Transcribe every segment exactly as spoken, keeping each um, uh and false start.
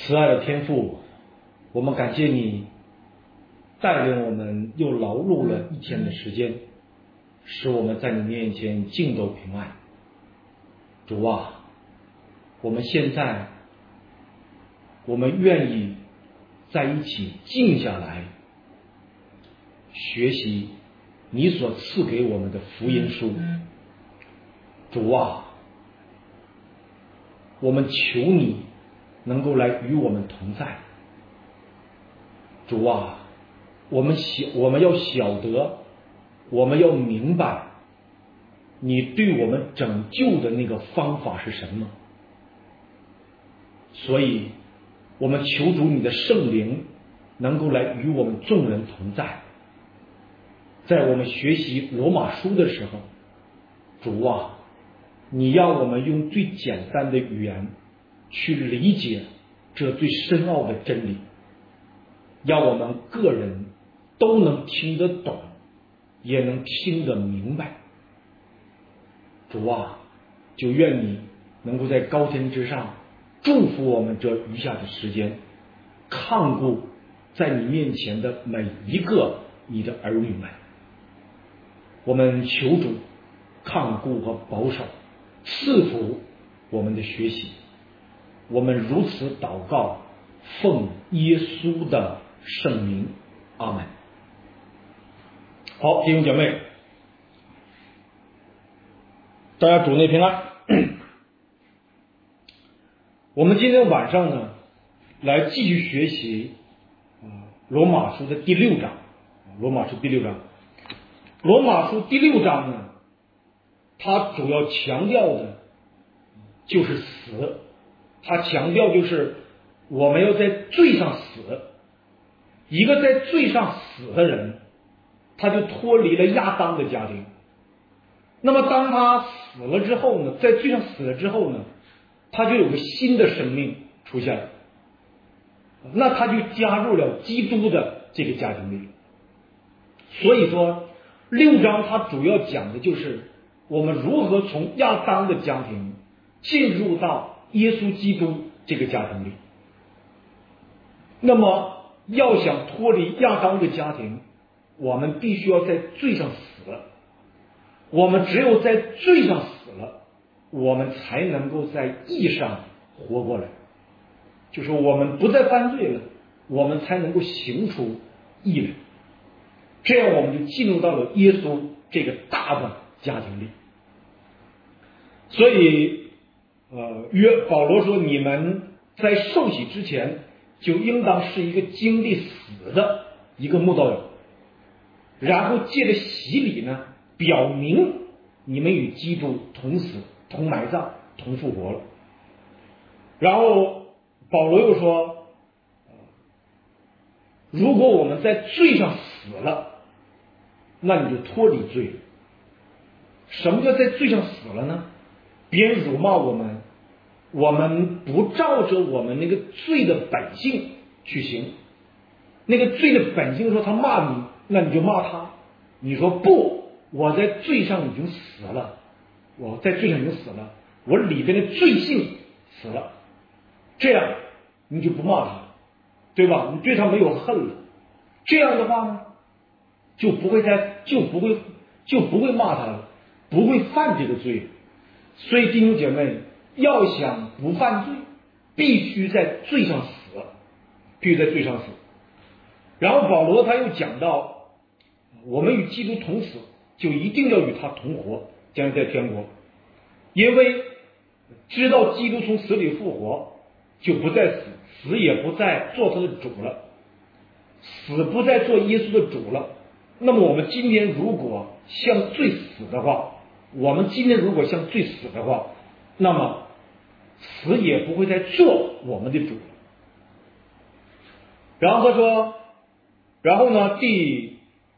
慈爱的天父，我们感谢你带领我们又劳碌了一天的时间，使我们在你面前尽都平安。主啊，我们现在我们愿意在一起静下来，学习你所赐给我们的福音书。主啊，我们求你能够来与我们同在。主啊，我们晓我们要晓得，我们要明白你对我们拯救的那个方法是什么。所以我们求主你的圣灵能够来与我们众人同在。在我们学习罗马书的时候，主啊，你让我们用最简单的语言去理解这最深奥的真理，让我们个人都能听得懂，也能听得明白。主啊，就愿你能够在高天之上祝福我们这余下的时间，看顾在你面前的每一个你的儿女们。我们求主看顾和保守，赐福我们的学习。我们如此祷告，奉耶稣的圣名，阿门。好，弟兄姐妹，大家主内平安。我们今天晚上呢，来继续学习罗马书的第六章。罗马书第六章，罗马书第六章呢，它主要强调的就是死。它强调就是我们要在罪上死。一个在罪上死的人，他就脱离了亚当的家庭。那么当他死了之后呢，在罪上死了之后呢，他就有个新的生命出现了，那他就加入了基督的这个家庭里。所以说六章它主要讲的就是我们如何从亚当的家庭进入到耶稣基督这个家庭里。那么要想脱离亚当的家庭，我们必须要在罪上死了。我们只有在罪上死了，我们才能够在义上活过来。就是我们不再犯罪了，我们才能够行出义来。这样我们就进入到了耶稣这个大的家庭里。所以呃，约保罗说，你们在受洗之前就应当是一个经历死的一个慕道友，然后借着洗礼呢，表明你们与基督同死、同埋葬、同复活了。然后保罗又说，如果我们在罪上死了，那你就脱离罪了。什么叫在罪上死了呢？别人辱骂我们，我们不照着我们那个罪的本性去行。那个罪的本性说他骂你，那你就骂他。你说不，我在罪上已经死了，我在罪上已经死了，我里边的罪性死了，这样你就不骂他，对吧？你对他没有恨了。这样的话呢，就不会再就不会就不会骂他了，不会犯这个罪。所以弟兄姐妹，要想不犯罪，必须在罪上死，必须在罪上死。然后保罗他又讲到，我们与基督同死，就一定要与他同活，将在天国。因为知道基督从死里复活，就不再死，死也不再做他的主了，死不再做耶稣的主了。那么我们今天如果向罪死的话，我们今天如果向罪死的话，那么死也不会再做我们的主。然后他说，然后呢，第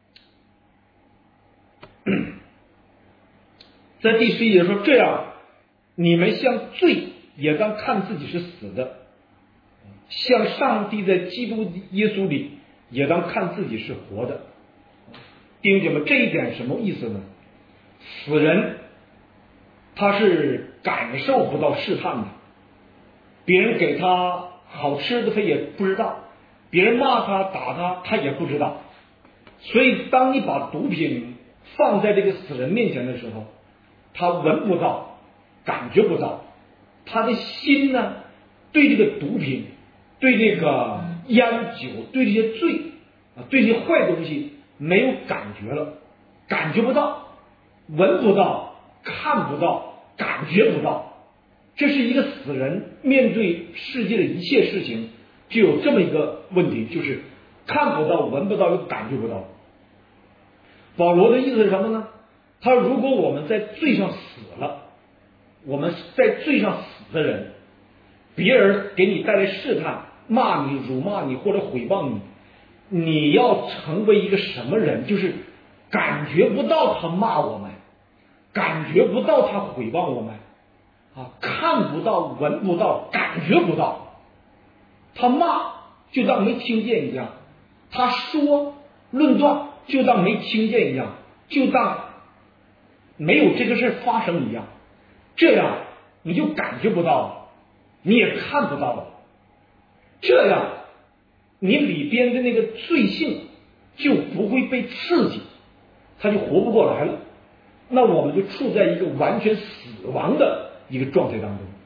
在第十一节说，这样你们向罪也当看自己是死的，向上帝在基督耶稣里也当看自己是活的。弟兄姐妹，这一点什么意思呢？死人他是感受不到试探的，别人给他好吃的他也不知道，别人骂他打他他也不知道。所以当你把毒品放在这个死人面前的时候，他闻不到，感觉不到，他的心呢对这个毒品，对这个烟酒，对这些罪啊，对这些坏东西没有感觉了，感觉不到，闻不到，看不到，感觉不到。这是一个死人面对世界的一切事情就有这么一个问题，就是看不到，闻不到，又感觉不到。保罗的意思是什么呢？他说如果我们在罪上死了，我们在罪上死的人，别人给你带来试探，骂你、辱骂你或者诽谤你，你要成为一个什么人？就是感觉不到他骂我们，感觉不到他诽谤我们啊，看不到，闻不到，感觉不到。他骂就当没听见一样，他说论断就当没听见一样，就当没有这个事发生一样。这样你就感觉不到了，你也看不到了。这样你里边的那个罪性就不会被刺激，他就活不过来了。那我们就处在一个完全死亡的一个状态当中。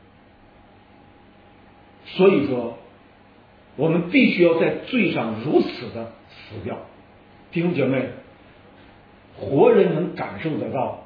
所以说我们必须要在罪上如此的死掉。弟兄姐妹，活人能感受得到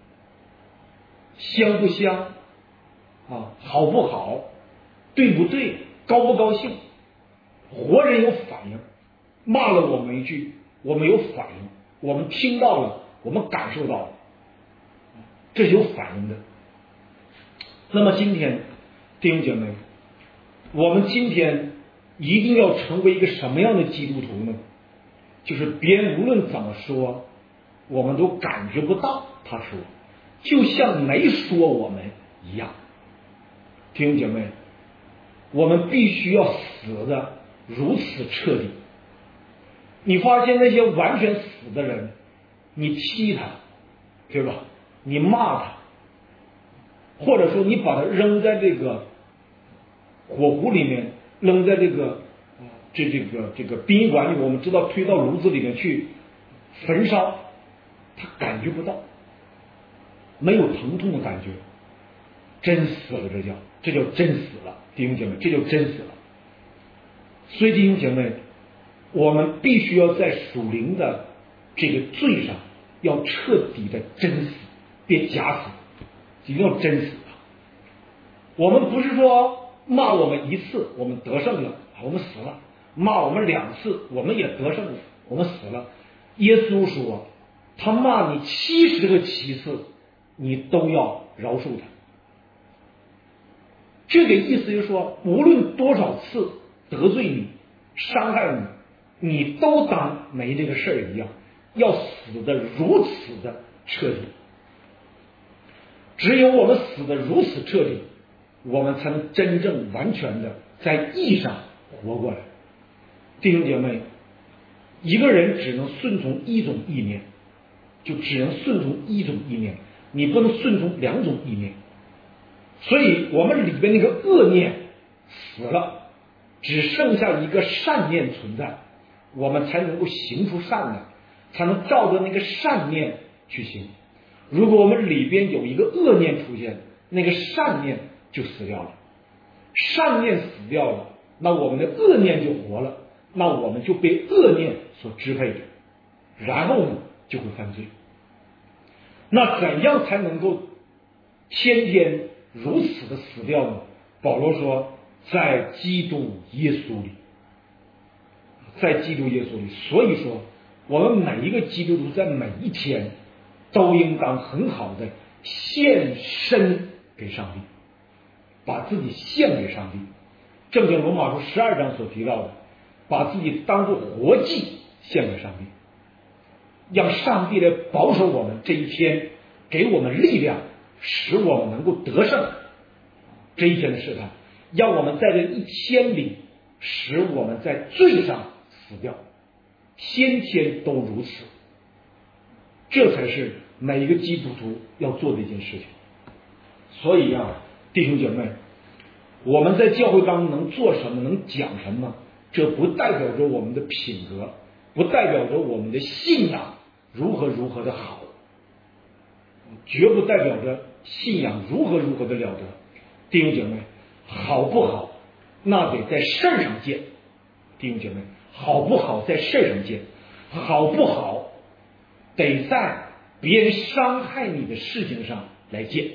香不香啊，好不好，对不对，高不高兴，活人有反应。骂了我们一句，我们有反应，我们听到了，我们感受到了，这是有反应的。那么今天弟兄姐妹，我们今天一定要成为一个什么样的基督徒呢？就是别人无论怎么说，我们都感觉不到他说，就像没说我们一样。弟兄姐妹，我们必须要死的如此彻底。你发现那些完全死的人，你踢他，对吧？你骂他，或者说你把他扔在这个火湖里面，扔在这个这这个这个殡仪馆里，我们知道推到炉子里面去焚烧，他感觉不到，没有疼痛的感觉，真死了，这叫这叫真死了。弟兄姐妹，这叫真死了。所以弟兄姐妹，我们必须要在属灵的这个罪上要彻底的真死，别假死，一定要真死。我们不是说骂我们一次我们得胜了，我们死了，骂我们两次我们也得胜了，我们死了。耶稣说他骂你七十个七次你都要饶恕他。这个意思就是说，无论多少次得罪你伤害你，你都当没这个事儿一样，要死的如此的彻底。只有我们死的如此彻底，我们才能真正完全的在义上活过来。弟兄姐妹，一个人只能顺从一种意念，就只能顺从一种意念，你不能顺从两种意念。所以我们里边那个恶念死了，只剩下一个善念存在，我们才能够行出善来，才能照着那个善念去行。如果我们里边有一个恶念出现，那个善念就死掉了，善念死掉了，那我们的恶念就活了，那我们就被恶念所支配着，然后呢就会犯罪。那怎样才能够天天如此的死掉呢？保罗说在基督耶稣里，在基督耶稣里。所以说我们每一个基督徒在每一天都应当很好的献身给上帝，把自己献给上帝。正像罗马书十二章所提到的，把自己当作活祭献给上帝，让上帝来保守我们这一天，给我们力量，使我们能够得胜这一天的试探，让我们在这一天里使我们在罪上死掉，天天都如此。这才是每一个基督徒要做的一件事情。所以啊，弟兄姐妹， 我们在教会当中能做什么，能讲什么，这不代表着我们的品格，不代表着我们的信仰如何如何的好，绝不代表着信仰如何如何的了得。弟兄姐妹，好不好，那得在事儿上见。弟兄姐妹，好不好在事儿上见，好不好得在别人伤害你的事情上来见。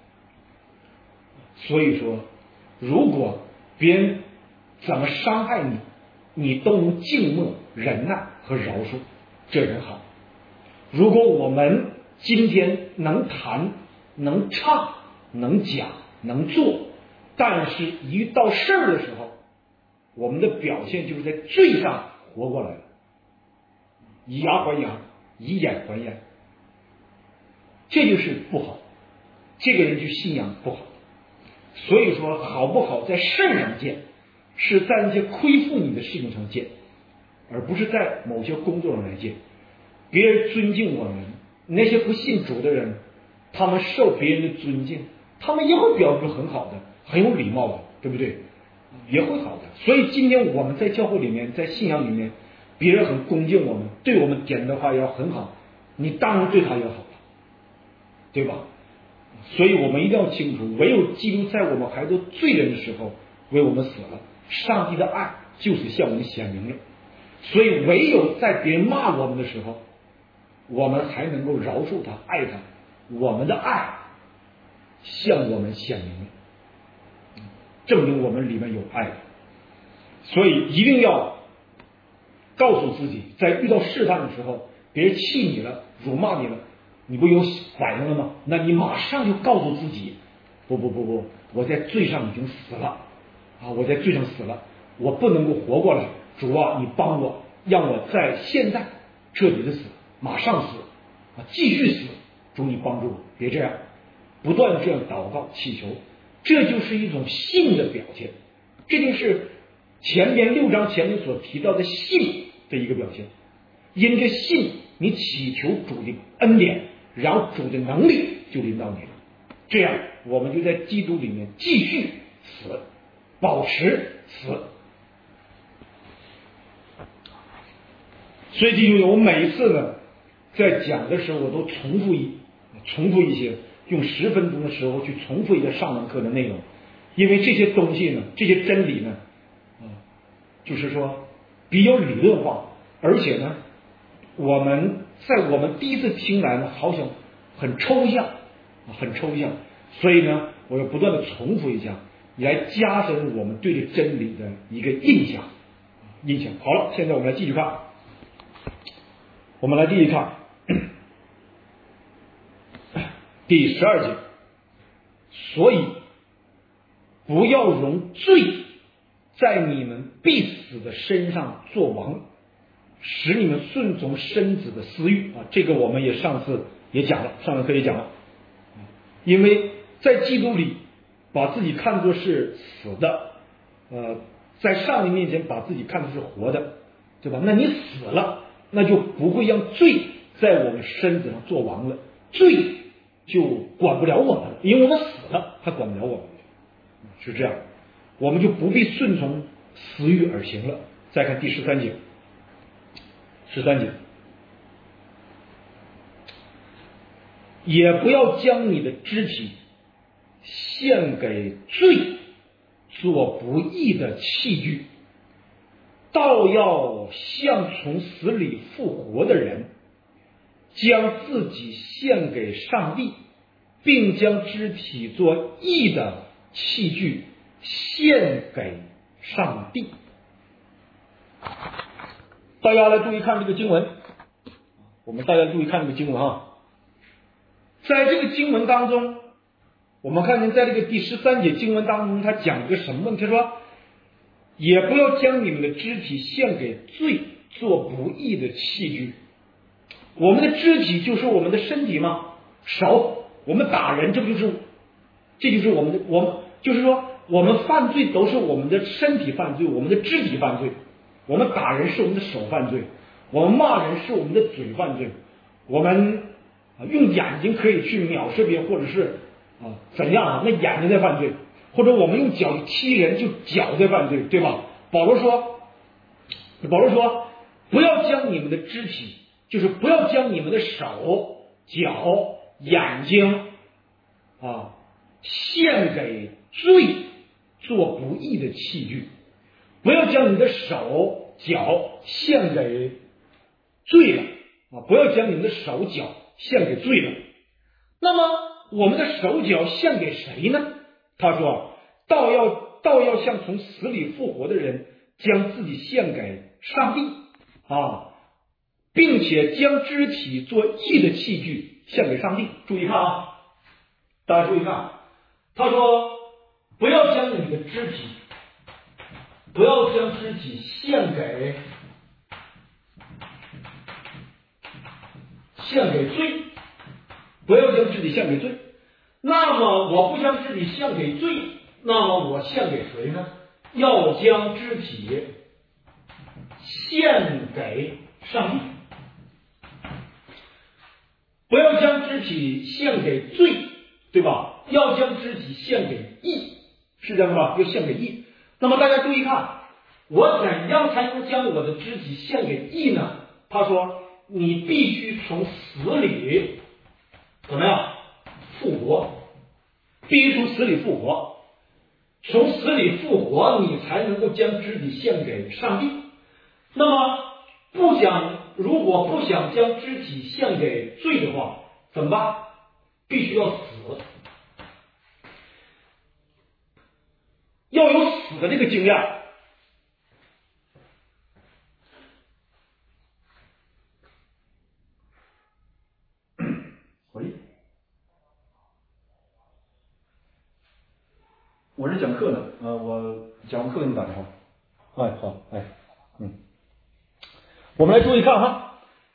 所以说，如果别人怎么伤害你，你都能静默忍耐和饶恕，这人好。如果我们今天能谈能唱能讲能做，但是一遇到事儿的时候，我们的表现就是在罪上活过来了，以牙还牙，以眼还眼，这就是不好，这个人就信仰不好。所以说，好不好在事儿上见，是在那些亏负你的事情上见，而不是在某些工作上来见。别人尊敬我们，那些不信主的人，他们受别人的尊敬，他们也会表示很好的，很有礼貌的，对不对？也会好的。所以今天我们在教会里面，在信仰里面，别人很恭敬我们，对我们点的话要很好，你当然对他也好了，对吧？所以我们一定要清楚，唯有基督在我们还做罪人的时候为我们死了，上帝的爱就是向我们显明了。所以唯有在别人骂我们的时候，我们还能够饶恕他，爱他，我们的爱向我们显明了，证明我们里面有爱。所以一定要告诉自己，在遇到试探的时候，别人气你了，辱骂你了，你不有反应了吗？那你马上就告诉自己，不不不不，我在罪上已经死了啊！我在罪上死了，我不能够活过来。主啊，你帮我，让我在现在彻底的死，马上死啊，继续死。主，你帮助我，别这样，不断这样祷告祈求，这就是一种信的表现。这就是前边六章前面所提到的信的一个表现。因着信，你祈求主的恩典，然后主的能力就临到你了。这样，我们就在基督里面继续死，保持死。所以弟兄，我每一次呢，在讲的时候，我都重复一重复一些，用十分钟的时候去重复一个上完课的内容，因为这些东西呢，这些真理呢，啊，就是说比较理论化，而且呢，我们在我们第一次听来呢，好像很抽象，很抽象，所以呢，我要不断的重复一下，来加深我们对这真理的一个印象。印象好了，现在我们来继续看。我们来继续看第十二节，所以不要容罪在你们必死的身上作王，使你们顺从身子的私欲啊。这个我们也上次也讲了，上次课也讲了，因为在基督里把自己看作是死的，呃，在上帝面前把自己看作是活的，对吧？那你死了，那就不会让罪在我们身子上做王了，罪就管不了我们了，因为我们死了，他管不了我们，是这样，我们就不必顺从私欲而行了。再看第十三节，十三节，也不要将你的肢体献给罪做不义的器具，倒要像从死里复活的人，将自己献给上帝，并将肢体做义的器具献给上帝。大家来注意看这个经文，我们大家注意看这个经文啊，在这个经文当中，我们看见在这个第十三节经文当中，他讲一个什么问题？他说也不要将你们的肢体献给罪做不义的器具。我们的肢体就是我们的身体吗？手，我们打人，这不就是这就是我们的我们就是说我们犯罪都是我们的身体犯罪，我们的肢体犯罪。我们打人是我们的手犯罪，我们骂人是我们的嘴犯罪，我们用眼睛可以去藐视别人，或者是啊怎样啊，那眼睛在犯罪， 或者我们用脚踢人，就脚在犯罪，对吧？保罗说，保罗说，不要将你们的肢体，就是不要将你们的手、脚、眼睛啊献给罪做不义的器具，不要将你的手、脚献给罪了啊！不要将你们的手脚献给罪了。那么我们的手脚献给谁呢？他说，倒要倒要像从死里复活的人，将自己献给上帝啊，并且将肢体做义的器具献给上帝。注意看啊，大家注意看，他说不要将你的肢体，不要将肢体献给献给罪，不要将肢体献给罪。那么我不将肢体献给罪，那么我献给谁呢？要将肢体献给上帝。不要将肢体献给罪，对吧？要将肢体献给义，是这样吧？要献给义。那么大家注意看，我怎样才能将我的肢体献给义呢？他说，你必须从死里怎么样复活，必须从死里复活，从死里复活，你才能够将肢体献给上帝。那么不想，如果不想将肢体献给罪的话，怎么办？必须要死，要有死的这个经验。喂，我是讲课呢，呃，我讲完课给你打电话。哎，好，哎，嗯，我们来注意看哈。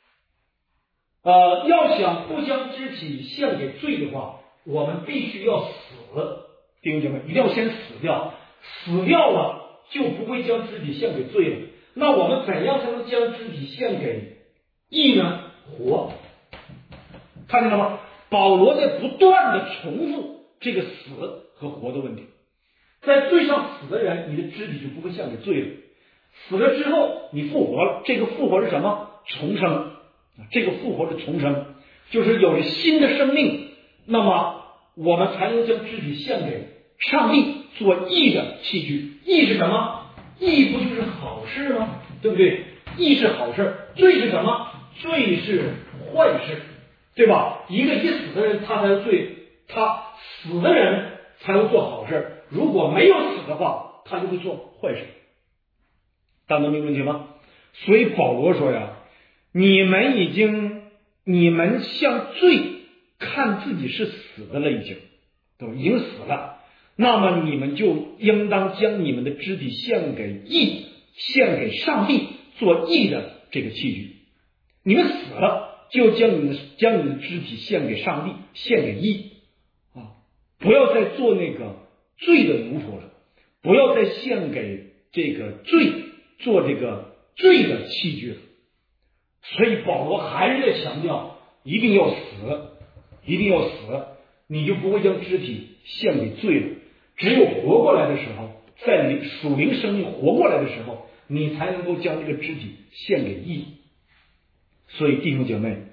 呃，要想不将肢体献给罪的话，我们必须要死。弟兄姐妹，一定要先死掉，死掉了就不会将肢体献给罪了。那我们怎样才能将肢体献给义呢？活，看见了吗？保罗在不断的重复这个死和活的问题。在罪上死的人，你的肢体就不会献给罪了。死了之后，你复活了，这个复活是什么？重生。这个复活的重生，就是有了新的生命，那么我们才能将肢体献给上帝做义的器具。义是什么？义不就是好事吗？对不对？义是好事，罪是什么？罪是坏事，对吧？一个已死的人，他才有罪，他死的人才会做好事，如果没有死的话，他就会做坏事。大家能明白问题吗？所以保罗说呀，你们已经，你们向罪看自己是死的了，已经都已经死了，那么你们就应当将你们的肢体献给义，献给上帝做义的这个器具。你们死了，就将你们将你们的肢体献给上帝，献给义啊！不要再做那个罪的奴仆了，不要再献给这个罪做这个罪的器具了。所以保罗还是在强调，一定要死，一定要死，你就不会将肢体献给罪了。只有活过来的时候，在你属灵生命活过来的时候，你才能够将这个肢体献给义。所以弟兄姐妹，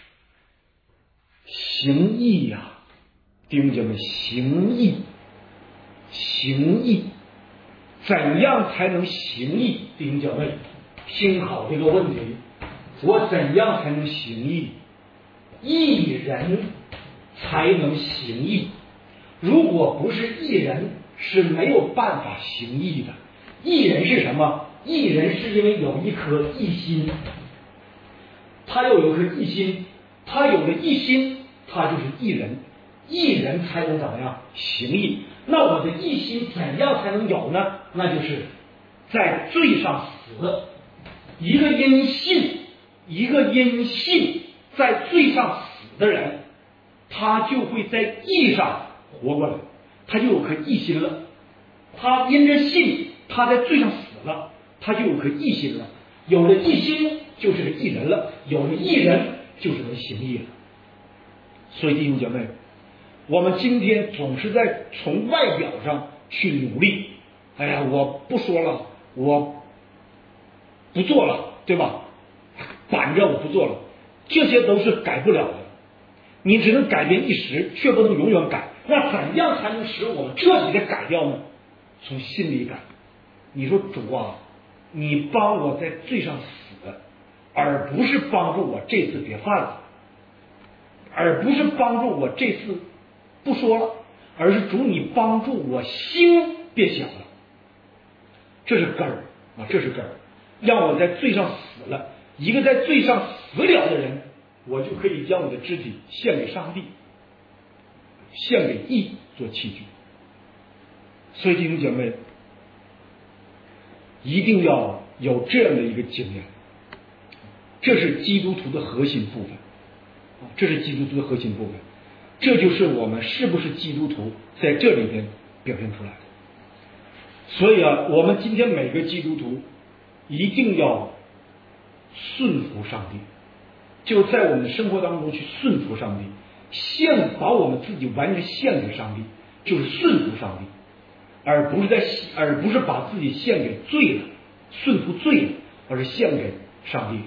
行义呀、啊，弟兄姐妹，行义，行义，怎样才能行义？弟兄姐妹，听好这个问题。我怎样才能行义？义人才能行义，如果不是义人，是没有办法行义的。义人是什么？义人是因为有一颗义心，他要有一颗义心，他有了义心，他就是义人。义人才能怎么样行义？那我的义心怎样才能有呢？那就是在罪上死。一个因信一个因信在罪上死的人，他就会在义上活过来，他就有颗义心了。他因着信，他在罪上死了，他就有颗义心了。有了义心，就是个义人了；有了义人，就是能行义了。所以弟兄姐妹，我们今天总是在从外表上去努力。哎呀，我不说了，我不做了，对吧？板着我不做了，这些都是改不了的。你只能改变一时，却不能永远改。那怎样才能使我们彻底的改掉呢？从心里改。你说主啊，你帮我在罪上死，而不是帮助我这次别犯了，而不是帮助我这次不说了，而是主你帮助我心别想了。这是根儿啊，这是根儿。让我在罪上死了，一个在罪上死了的人，我就可以将我的肢体献给上帝，献给义做器具。所以弟兄姐妹，一定要有这样的一个经验，这是基督徒的核心部分，这是基督徒的核心部分，这就是我们是不是基督徒在这里边表现出来的。所以啊，我们今天每个基督徒一定要顺服上帝，就在我们的生活当中去顺服上帝，献把我们自己完全献给上帝，就是顺服上帝，而不是在而不是把自己献给罪了，顺服罪了，而是献给上帝。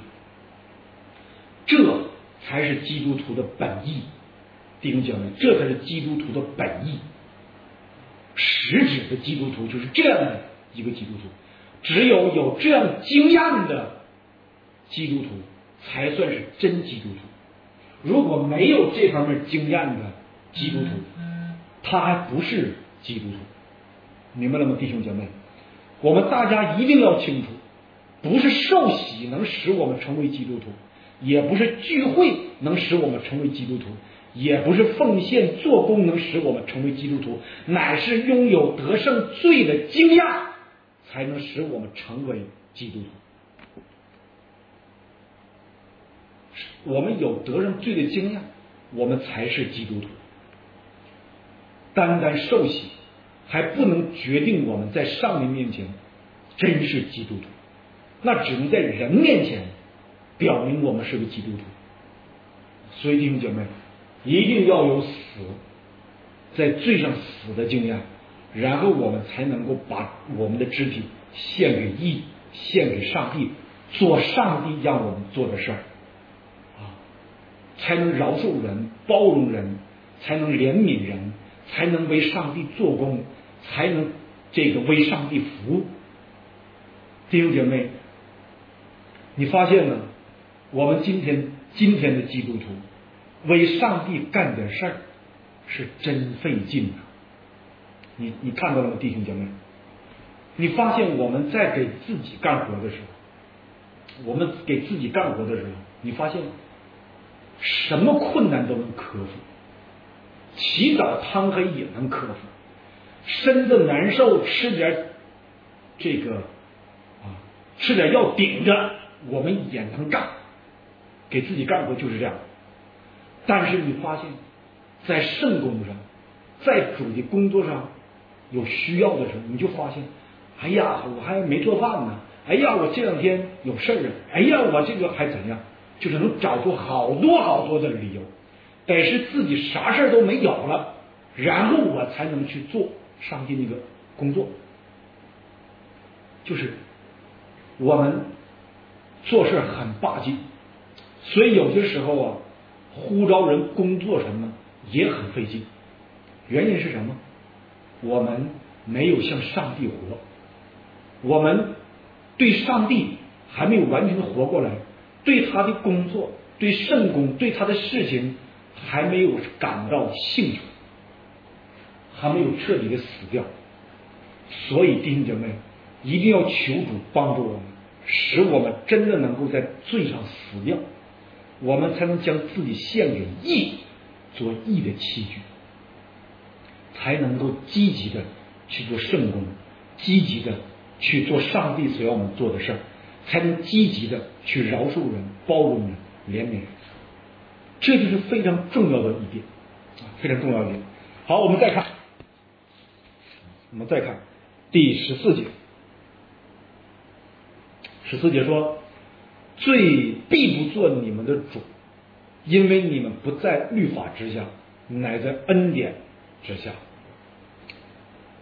这才是基督徒的本意，弟兄姐妹，这才是基督徒的本意。实质的基督徒就是这样的一个基督徒，只有有这样经验的基督徒才算是真基督徒。如果没有这方面经验的基督徒，他还不是基督徒。明白了吗，弟兄姐妹？我们大家一定要清楚，不是受洗能使我们成为基督徒，也不是聚会能使我们成为基督徒，也不是奉献做工能使我们成为基督徒，乃是拥有得胜罪的经验才能使我们成为基督徒。我们有得胜罪的经验，我们才是基督徒。单单受洗还不能决定我们在上帝面前真是基督徒，那只能在人面前表明我们是个基督徒。所以弟兄姐妹，一定要有死在罪上死的经验，然后我们才能够把我们的肢体献给义，献给上帝，做上帝让我们做的事儿啊，才能饶恕人，包容人，才能怜悯人，才能为上帝做工，才能这个为上帝服务。弟兄姐妹，你发现呢？我们今天今天的基督徒为上帝干点事儿是真费劲的。你你看到了吗，弟兄姐妹？你发现我们在给自己干活的时候，我们给自己干活的时候，你发现什么困难都能克服，起早贪黑也能克服，身子难受吃点这个啊，吃点药顶着，我们也能干。给自己干活就是这样。但是你发现在圣工上，在主的工作上有需要的时候，你就发现，哎呀，我还没做饭呢，哎呀，我这两天有事儿啊，哎呀，我这个还怎样，就是能找出好多好多的理由，得是自己啥事儿都没有了，然后我才能去做上帝那个工作。就是我们做事很霸气，所以有些时候啊，呼召人工作什么也很费劲。原因是什么？我们没有向上帝活，我们对上帝还没有完全的活过来，对他的工作，对圣工，对他的事情还没有感到兴趣，还没有彻底的死掉。所以弟兄姐妹，一定要求主帮助我们，使我们真的能够在罪上死掉，我们才能将自己献给义，做义的器具，才能够积极的去做圣工，积极的去做上帝所要我们做的事儿，才能积极的去饶恕人，包容人，怜悯人。这就是非常重要的一点，非常重要一点。好，我们再看，我们再看第十四节。十四节说，罪必不做你们的主，因为你们不在律法之下，乃在恩典之下。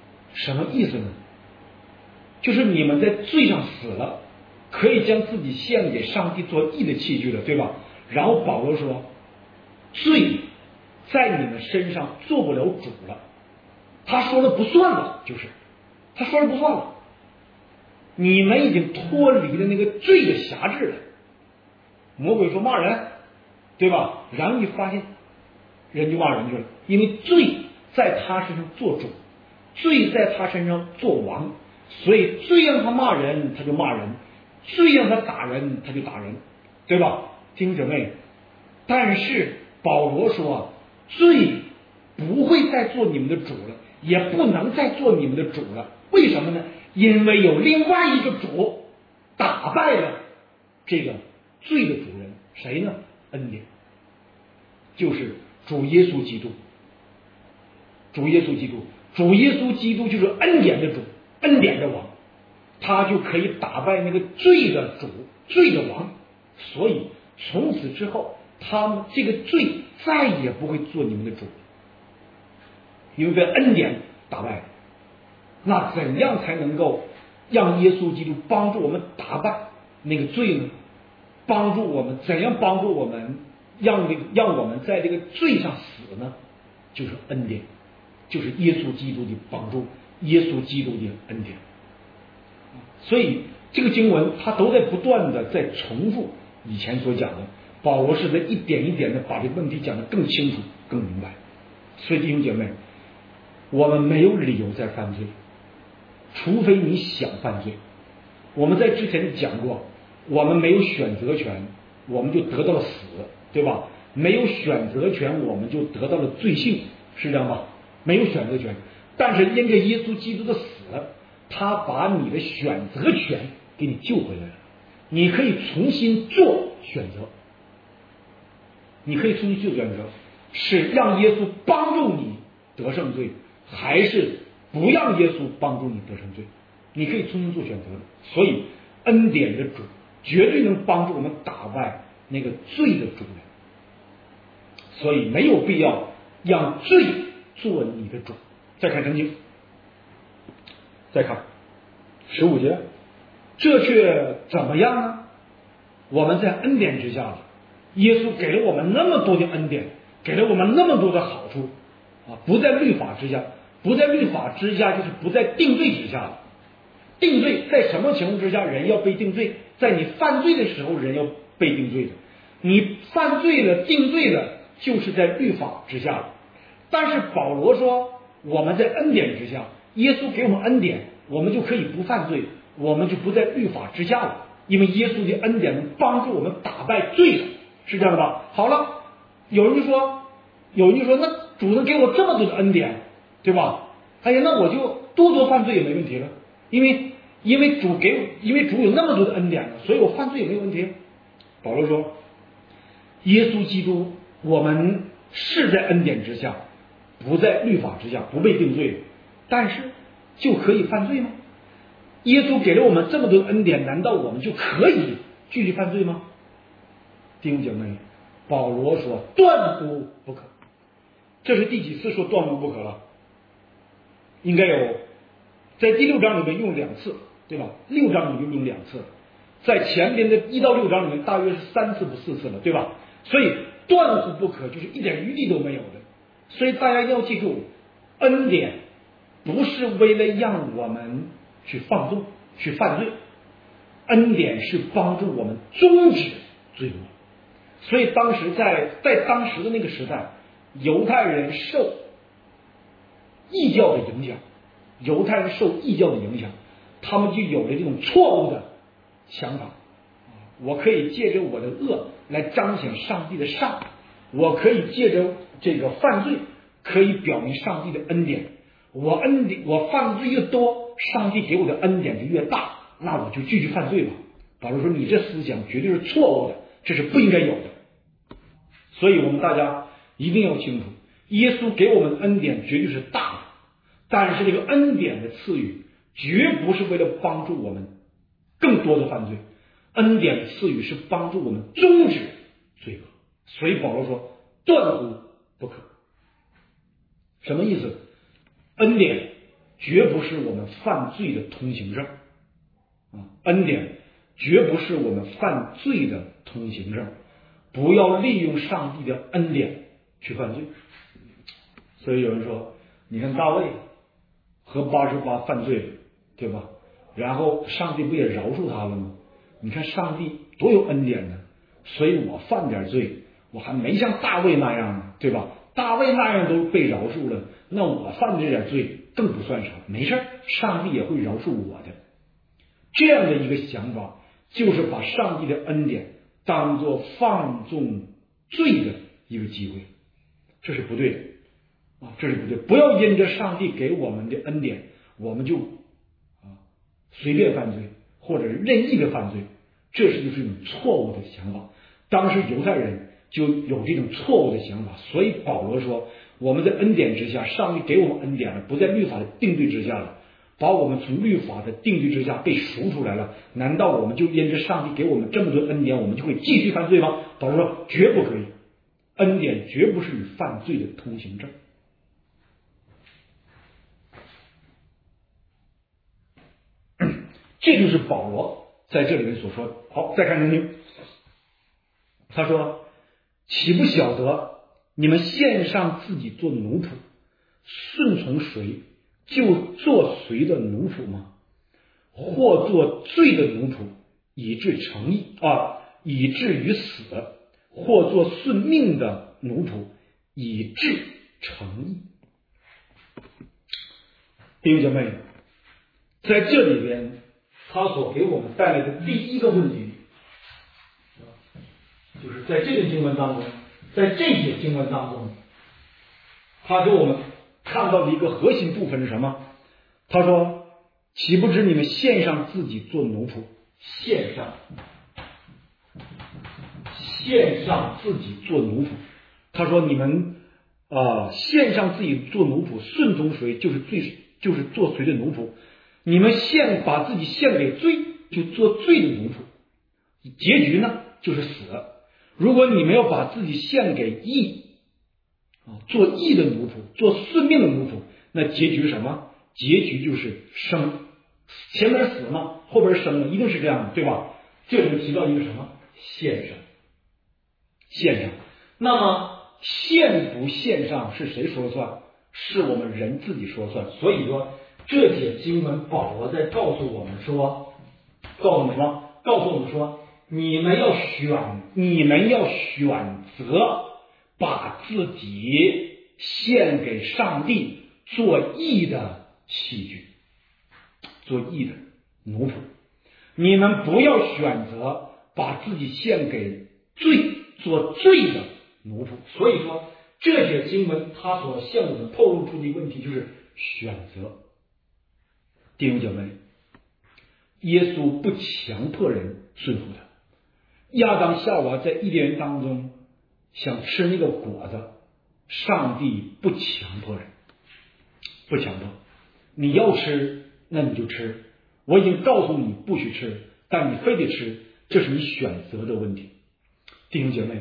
什么意思呢？就是你们在罪上死了，可以将自己献给上帝做义的器具了，对吧？然后保罗说，罪在你们身上做不了主了，他说了不算了，就是他说了不算了，你们已经脱离了那个罪的辖制了。魔鬼说骂人，对吧？然后你发现人就骂人去了，因为罪在他身上做主，罪在他身上做王，所以罪让他骂人他就骂人，罪让他打人他就打人，对吧？弟兄姊妹，但是保罗说，罪不会再做你们的主了，也不能再做你们的主了。为什么呢？因为有另外一个主打败了这个罪的主人，谁呢？恩典，就是主耶稣基督。主耶稣基督，主耶稣基督就是恩典的主，恩典的王，他就可以打败那个罪的主，罪的王。所以从此之后，他们这个罪再也不会做你们的主，因为被恩典打败了。那怎样才能够让耶稣基督帮助我们打败那个罪呢？帮助我们怎样帮助我们让这个让我们在这个罪上死呢？就是恩典，就是耶稣基督的帮助，耶稣基督的恩典。所以这个经文它都在不断的在重复以前所讲的，保罗是在一点一点的把这个问题讲得更清楚更明白。所以弟兄姐妹，我们没有理由再犯罪，除非你想犯罪。我们在之前讲过，我们没有选择权，我们就得到了死，对吧？没有选择权，我们就得到了罪性，是这样吧？没有选择权，但是因着耶稣基督的死，他把你的选择权给你救回来了，你可以重新做选择，你可以重新做选择，是让耶稣帮助你得胜罪，还是不让耶稣帮助你得胜罪，你可以重新做选择的。所以恩典的主绝对能帮助我们打败那个罪的主人，所以没有必要让罪做你的主。再看圣经，再看十五节，这却怎么样呢？我们在恩典之下了，耶稣给了我们那么多的恩典，给了我们那么多的好处啊！不在律法之下，不在律法之下就是不在定罪之下了。定罪在什么情况之下人要被定罪？在你犯罪的时候人要被定罪的。你犯罪了定罪了，就是在律法之下了。但是保罗说我们在恩典之下，耶稣给我们恩典，我们就可以不犯罪，我们就不在律法之下了，因为耶稣的恩典能帮助我们打败罪了，是这样的吧？好了，有人就说有人就说那主能给我这么多的恩典，对吧？哎呀，那我就多多犯罪也没问题了，因为因为主给我，因为主有那么多的恩典了，所以我犯罪也没有问题。保罗说耶稣基督我们是在恩典之下，不在律法之下，不被定罪，但是就可以犯罪吗？耶稣给了我们这么多恩典，难道我们就可以继续犯罪吗？弟兄姐妹，保罗说断乎不可。这是第几次说断乎不可了？应该有，在第六章里面用两次，对吧？六章里面用两次，在前边的一到六章里面大约是三次不四次了，对吧？所以断乎不可就是一点余地都没有的。所以大家要记住，恩典不是为了让我们去放纵去犯罪，恩典是帮助我们终止罪恶。所以当时在在当时的那个时代，犹太人受异教的影响，犹太人受异教的影响，他们就有了这种错误的想法，我可以借着我的恶来彰显上帝的善，我可以借着这个犯罪可以表明上帝的恩典，我恩典我犯罪越多，上帝给我的恩典就越大，那我就继续犯罪吧。保罗说你这思想绝对是错误的，这是不应该有的。所以我们大家一定要清楚，耶稣给我们的恩典绝对是大的，但是这个恩典的赐予绝不是为了帮助我们更多的犯罪，恩典的赐予是帮助我们终止罪恶。所以保罗说断乎不可。什么意思？恩典绝不是我们犯罪的通行证啊，恩典绝不是我们犯罪的通行证，不要利用上帝的恩典去犯罪。所以有人说，你看大卫和八十八犯罪了，对吧？然后上帝不也饶恕他了吗？你看上帝多有恩典呢，所以我犯点罪，我还没像大卫那样呢，对吧？大卫那样都被饶恕了，那我犯这点罪更不算啥，没事，上帝也会饶恕我的。这样的一个想法，就是把上帝的恩典当作放纵罪的一个机会，这是不对的啊，这是不对。不要因着上帝给我们的恩典，我们就啊随便犯罪，或者是任意的犯罪，这是就是一种错误的想法。当时犹太人就有这种错误的想法，所以保罗说，我们在恩典之下，上帝给我们恩典了，不在律法的定罪之下了，把我们从律法的定罪之下被赎出来了，难道我们就因着上帝给我们这么多恩典，我们就会继续犯罪吗？保罗说绝不可以，恩典绝不是与犯罪的通行证。这就是保罗在这里面所说的。好，再看圣经，他说，岂不晓得你们献上自己做奴仆，顺从谁就做谁的奴仆吗？或做罪的奴仆，以致成义啊，以至于死；或做顺命的奴仆，以致成义。弟兄姐妹，在这里边他所给我们带来的第一个问题，就是在这个经文当中，在这些经文当中，他给我们看到的一个核心部分是什么？他说，岂不知你们献上自己做奴仆，献上献上自己做奴仆。他说你们啊、呃，献上自己做奴仆，顺从谁就是罪，就是做谁的奴仆。你们献把自己献给罪，就做罪的奴仆，结局呢就是死。如果你们要把自己献给义啊，做义的奴仆，做顺命的奴仆，那结局是什么？结局就是生，前面死嘛，后边生了，一定是这样的，对吧？这里面提到一个什么？献上，献上。那么献不献上是谁说了算？是我们人自己说了算。所以说这节经文保罗在告诉我们说，告诉我们什么？告诉我们说，你们要选，你们要选择把自己献给上帝，做义的器具，做义的奴仆。你们不要选择把自己献给罪，做罪的奴仆。所以说这些经文它所向我们透露出的问题就是选择。弟兄姐妹，耶稣不强迫人顺服他。亚当夏娃在伊甸园当中想吃那个果子，上帝不强迫人，不强迫，你要吃那你就吃，我已经告诉你不许吃，但你非得吃，这是你选择的问题。弟兄姐妹，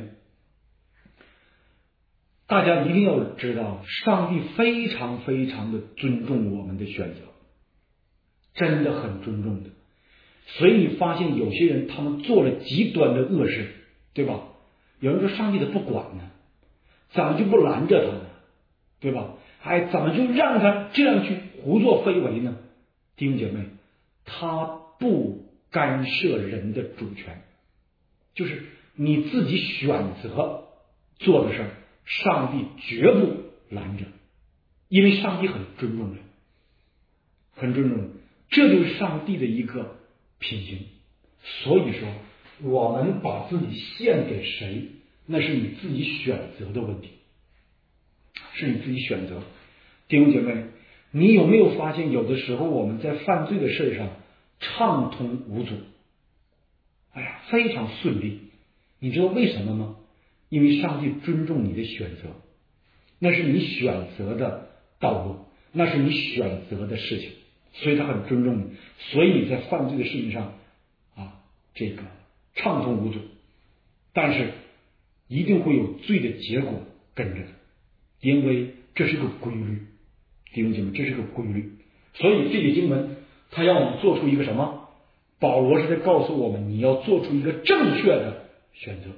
大家一定要知道，上帝非常非常的尊重我们的选择，真的很尊重的。所以你发现有些人他们做了极端的恶事，对吧？有人说上帝他不管呢，怎么就不拦着他呢？对吧？哎，怎么就让他这样去胡作非为呢？弟兄姐妹，他不干涉人的主权，就是你自己选择做的事儿，上帝绝不拦着，因为上帝很尊重人，很尊重人，这就是上帝的一个品行。所以说我们把自己献给谁，那是你自己选择的问题，是你自己选择。弟兄姐妹，你有没有发现有的时候我们在犯罪的事上畅通无阻，哎呀非常顺利，你知道为什么吗？因为上帝尊重你的选择，那是你选择的道路，那是你选择的事情，所以他很尊重你，所以你在犯罪的事情上啊，这个畅通无阻，但是一定会有罪的结果跟着的，因为这是个规律。弟兄姐妹，这是个规律， 所以这个经文他要我们做出一个什么？保罗是在告诉我们，你要做出一个正确的选择，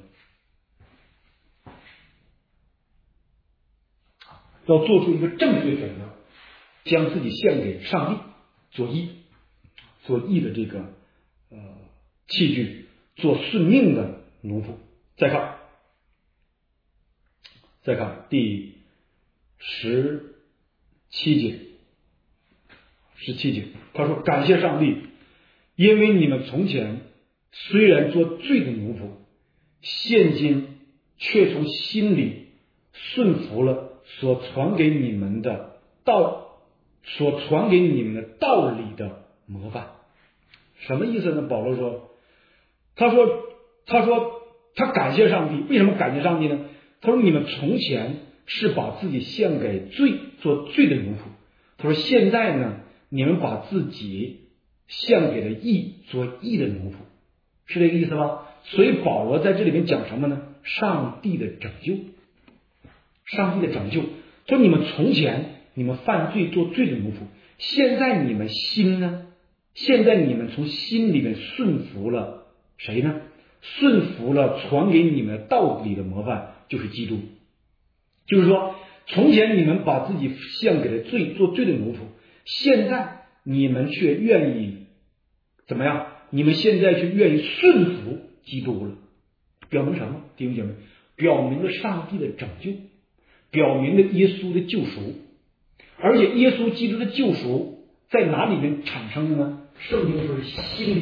要做出一个正确的选择，将自己献给上帝，做义，做义的这个呃器具，做顺命的奴仆。再看，再看第十七节，十七节，他说：“感谢上帝，因为你们从前虽然做罪的奴仆，现今却从心里顺服了所传给你们的道，所传给你们的道理的模范。”什么意思呢？保罗说，他说，他说他感谢上帝，为什么感谢上帝呢？他说你们从前是把自己献给罪，做罪的奴仆。他说现在呢，你们把自己献给了义，做义的奴仆，是这个意思吧？所以保罗在这里面讲什么呢？上帝的拯救，上帝的拯救。说你们从前你们犯罪做罪的奴仆，现在你们心呢？现在你们从心里面顺服了谁呢？顺服了传给你们的道理的模范，就是基督。就是说，从前你们把自己献给了罪，做罪的奴仆，现在你们却愿意怎么样？你们现在却愿意顺服基督了，表明什么？弟兄姐妹，表明了上帝的拯救，表明了耶稣的救赎。而且耶稣基督的救赎在哪里面产生的呢？圣经说是心里。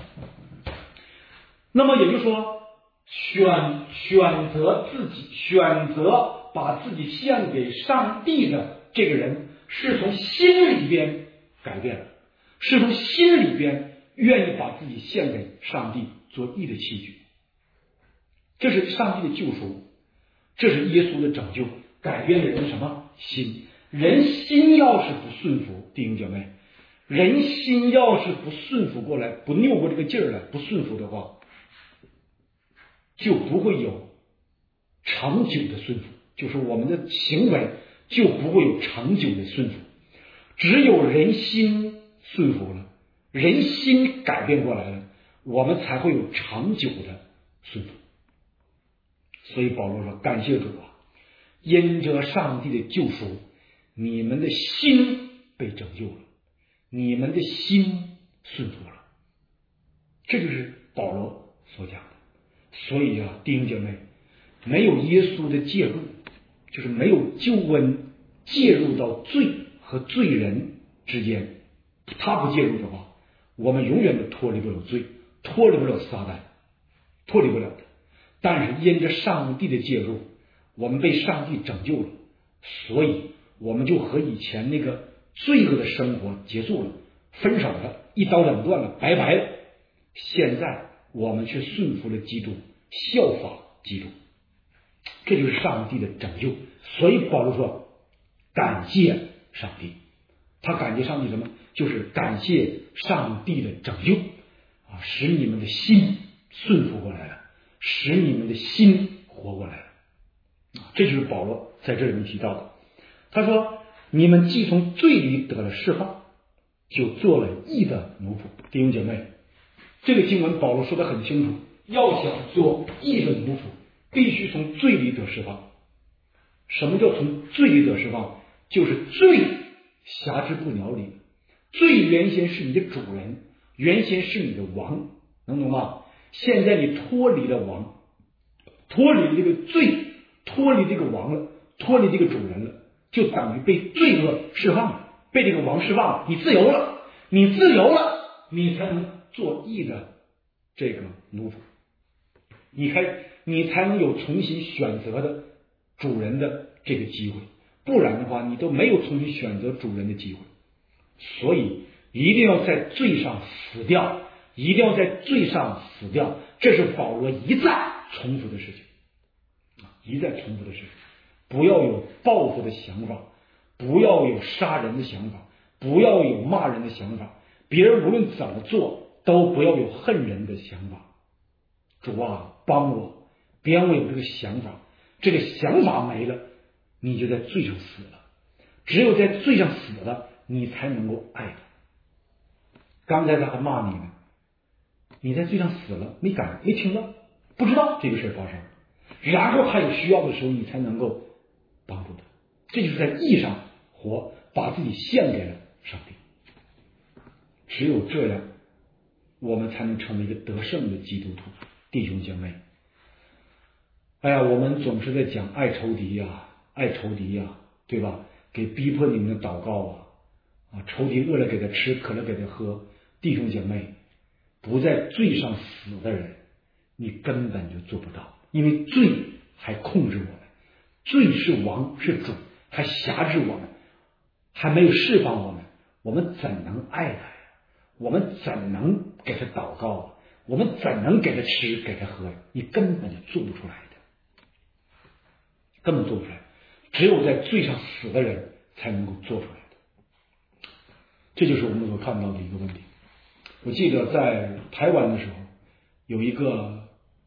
那么也就是说，选选择自己，选择把自己献给上帝的这个人，是从心里边改变了，是从心里边愿意把自己献给上帝，做义的器具。这是上帝的救赎，这是耶稣的拯救，改变了人什么心？人心要是不顺服，弟兄姐妹，人心要是不顺服过来，不拗过这个劲儿来，不顺服的话，就不会有长久的顺服，就是我们的行为就不会有长久的顺服。只有人心顺服了，人心改变过来了，我们才会有长久的顺服。所以保罗说，感谢主啊，因着上帝的救赎，你们的心被拯救了，你们的心顺服了。这就是保罗所讲的。所以啊，弟兄姐妹，没有耶稣的介入，就是没有救恩介入到罪和罪人之间，他不介入的话，我们永远都脱离不了罪，脱离不了撒旦，脱离不了的。但是因着上帝的介入，我们被上帝拯救了，所以我们就和以前那个罪恶的生活结束了，分手了，一刀两断了，拜拜了。现在我们却顺服了基督，效法基督，这就是上帝的拯救。所以保罗说，感谢上帝。他感谢上帝什么？就是感谢上帝的拯救啊，使你们的心顺服过来了，使你们的心活过来了。这就是保罗在这里面提到的。他说，你们既从罪里得了释放，就做了义的奴仆。弟兄姐妹，这个经文保罗说得很清楚，要想做义的奴仆，必须从罪里得释放。什么叫从罪里得释放？就是罪辖制不了你，罪原先是你的主人，原先是你的王，能懂吗？现在你脱离了王，脱离这个罪，脱离这个王了，脱离这个主人了，就等于被罪恶释放了，被这个王释放了，你自由了，你自由了，你才能做义的这个奴仆，你才你才能有重新选择的主人的这个机会，不然的话你都没有重新选择主人的机会。所以一定要在罪上死掉，一定要在罪上死掉，这是保罗一再重复的事情，一再重复的事情。不要有报复的想法，不要有杀人的想法，不要有骂人的想法，别人无论怎么做都不要有恨人的想法。主啊，帮我，别让我有这个想法，这个想法没了，你就在罪上死了。只有在罪上死了， 你才能够爱他。刚才他还骂你呢，你在罪上死了，没感没听到，不知道这个事发生。然后他有需要的时候，你才能够帮助他。这就是在义上活，把自己献给了上帝。只有这样，我们才能成为一个得胜的基督徒。弟兄姐妹，哎呀，我们总是在讲爱仇敌呀、啊，爱仇敌呀、啊，对吧？给逼迫你们的祷告啊，啊，仇敌饿了给他吃，渴了给他喝。弟兄姐妹，不在罪上死的人，你根本就做不到，因为罪还控制我们，罪是王是主，还辖制我们，还没有释放我们，我们怎能爱他呀？我们怎能给他祷告啊？我们怎能给他吃给他喝呀？你根本就做不出来的，根本做不出来。只有在罪上死的人才能够做出来的。这就是我们所看到的一个问题。我记得在台湾的时候，有一个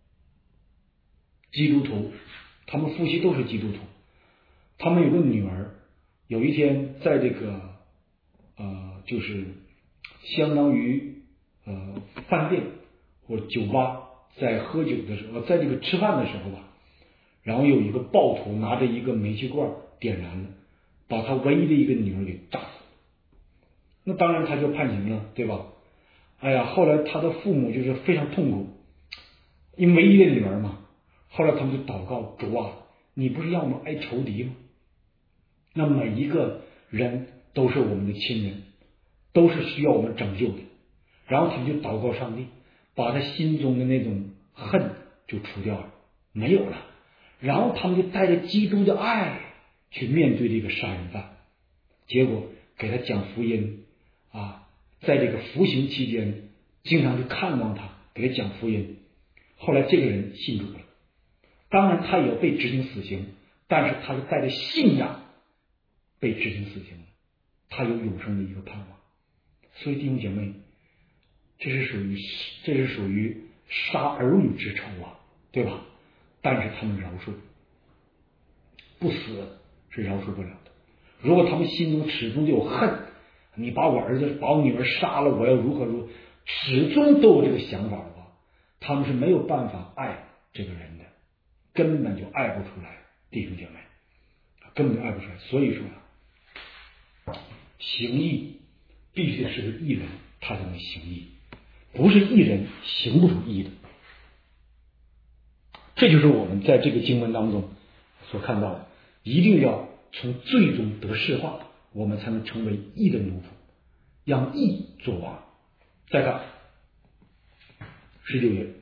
基督徒，他们夫妻都是基督徒，他们有个女儿，有一天在这个呃，就是相当于呃饭店或者酒吧在喝酒的时候，在这个吃饭的时候吧，然后有一个暴徒拿着一个煤气罐点燃了，把他唯一的一个女儿给炸死了。那当然他就判刑了，对吧？哎呀，后来他的父母就是非常痛苦，因为唯一的女儿嘛。后来他们就祷告，主啊，你不是要我们爱仇敌吗？那每一个人都是我们的亲人，都是需要我们拯救的。然后他们就祷告上帝，把他心中的那种恨就除掉了，没有了。然后他们就带着基督的爱去面对这个杀人犯，结果给他讲福音啊，在这个服刑期间经常去看望他，给他讲福音。后来这个人信主了，当然他也要被执行死刑，但是他是带着信仰被执行死刑了，他有永生的一个盼望。所以弟兄姐妹，这是属于这是属于杀儿女之仇啊，对吧？但是他们饶恕，不死是饶恕不了的。如果他们心中始终就有恨，你把我儿子把我女儿杀了，我要如何如何，始终都有这个想法的话，他们是没有办法爱这个人的，根本就爱不出来。弟兄姐妹，根本就爱不出来。所以说行义必须是个义人，他才能行义，不是义人行不出义的。这就是我们在这个经文当中所看到的，一定要从罪中得释放，我们才能成为义的奴仆，让义做王。再看十九节，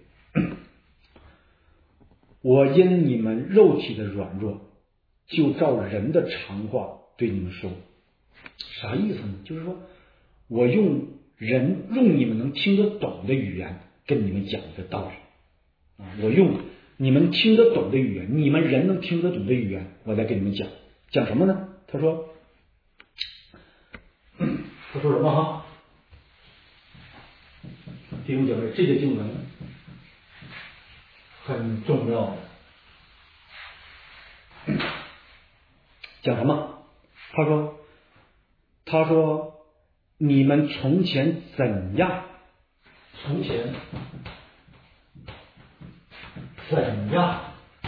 我因你们肉体的软弱，就照人的常话对你们说。啥意思呢？就是说我用人用你们能听得懂的语言跟你们讲一个道理啊，我用你们听得懂的语言，你们人能听得懂的语言，我再跟你们讲。讲什么呢？他说他说什么哈？弟兄姐妹，这个经文很重要的。讲什么？他说他说你们从前怎样从前怎样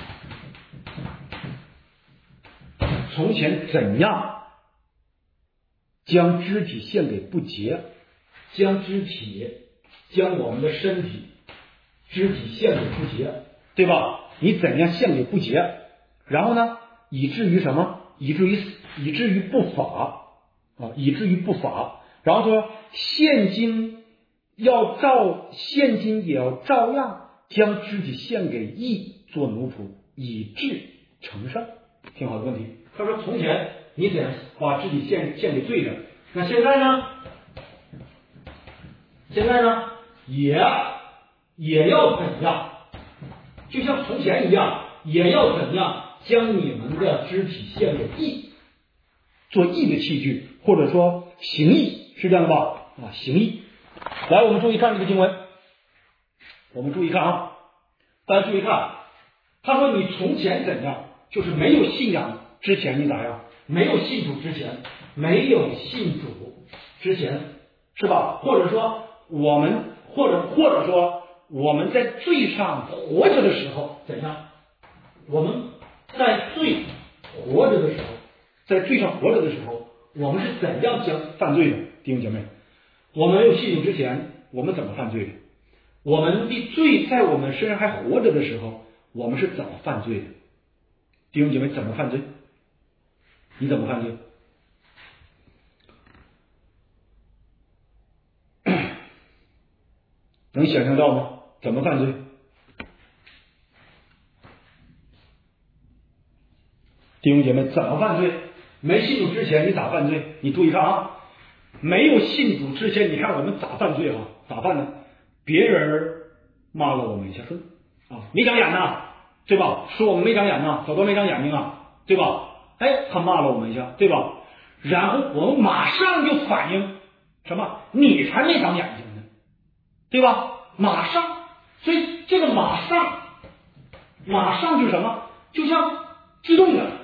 从前怎样将肢体献给不洁，将肢体将我们的身体肢体献给不洁，对吧？你怎样献给不洁，然后呢以至于什么？以至于以至于不法啊，以至于不法。然后说现今要照现今也要照样将肢体献给义做奴仆，以致成圣。挺好的问题。他说从前你怎样把肢体献献给罪人，那现在呢？现在呢也也要怎样？就像从前一样，也要怎样将你们的肢体献给义，做义的器具，或者说行义，是这样的吧？啊，行义。来，我们注意看这个经文，我们注意看啊，大家注意看，他说你从前怎样，就是没有信仰之前你咋样？ 没有信主之前，没有信主之前，是吧？或者说我们，或者或者说我们在罪上活着的时候怎样？我们在罪活着的时候，在罪上活着的时候，我们是怎样将犯罪的？弟兄姐妹，我们没有信主之前，我们怎么犯罪的？我们的罪在我们身上还活着的时候，我们是怎么犯罪的？弟兄姐妹，怎么犯罪？你怎么犯罪？能想象到吗？怎么犯罪？弟兄姐妹，怎么犯罪？没信主之前你咋犯罪？你注意看啊，没有信主之前，你看我们咋犯罪啊？咋办呢？别人骂了我们一下，说啊没长眼呐，对吧？说我们没长眼呐，耳朵没长眼睛啊，对吧？哎，他骂了我们一下，对吧？然后我们马上就反应什么？你才没长眼睛呢，对吧？马上，所以这个马上，马上就是什么？就像自动的，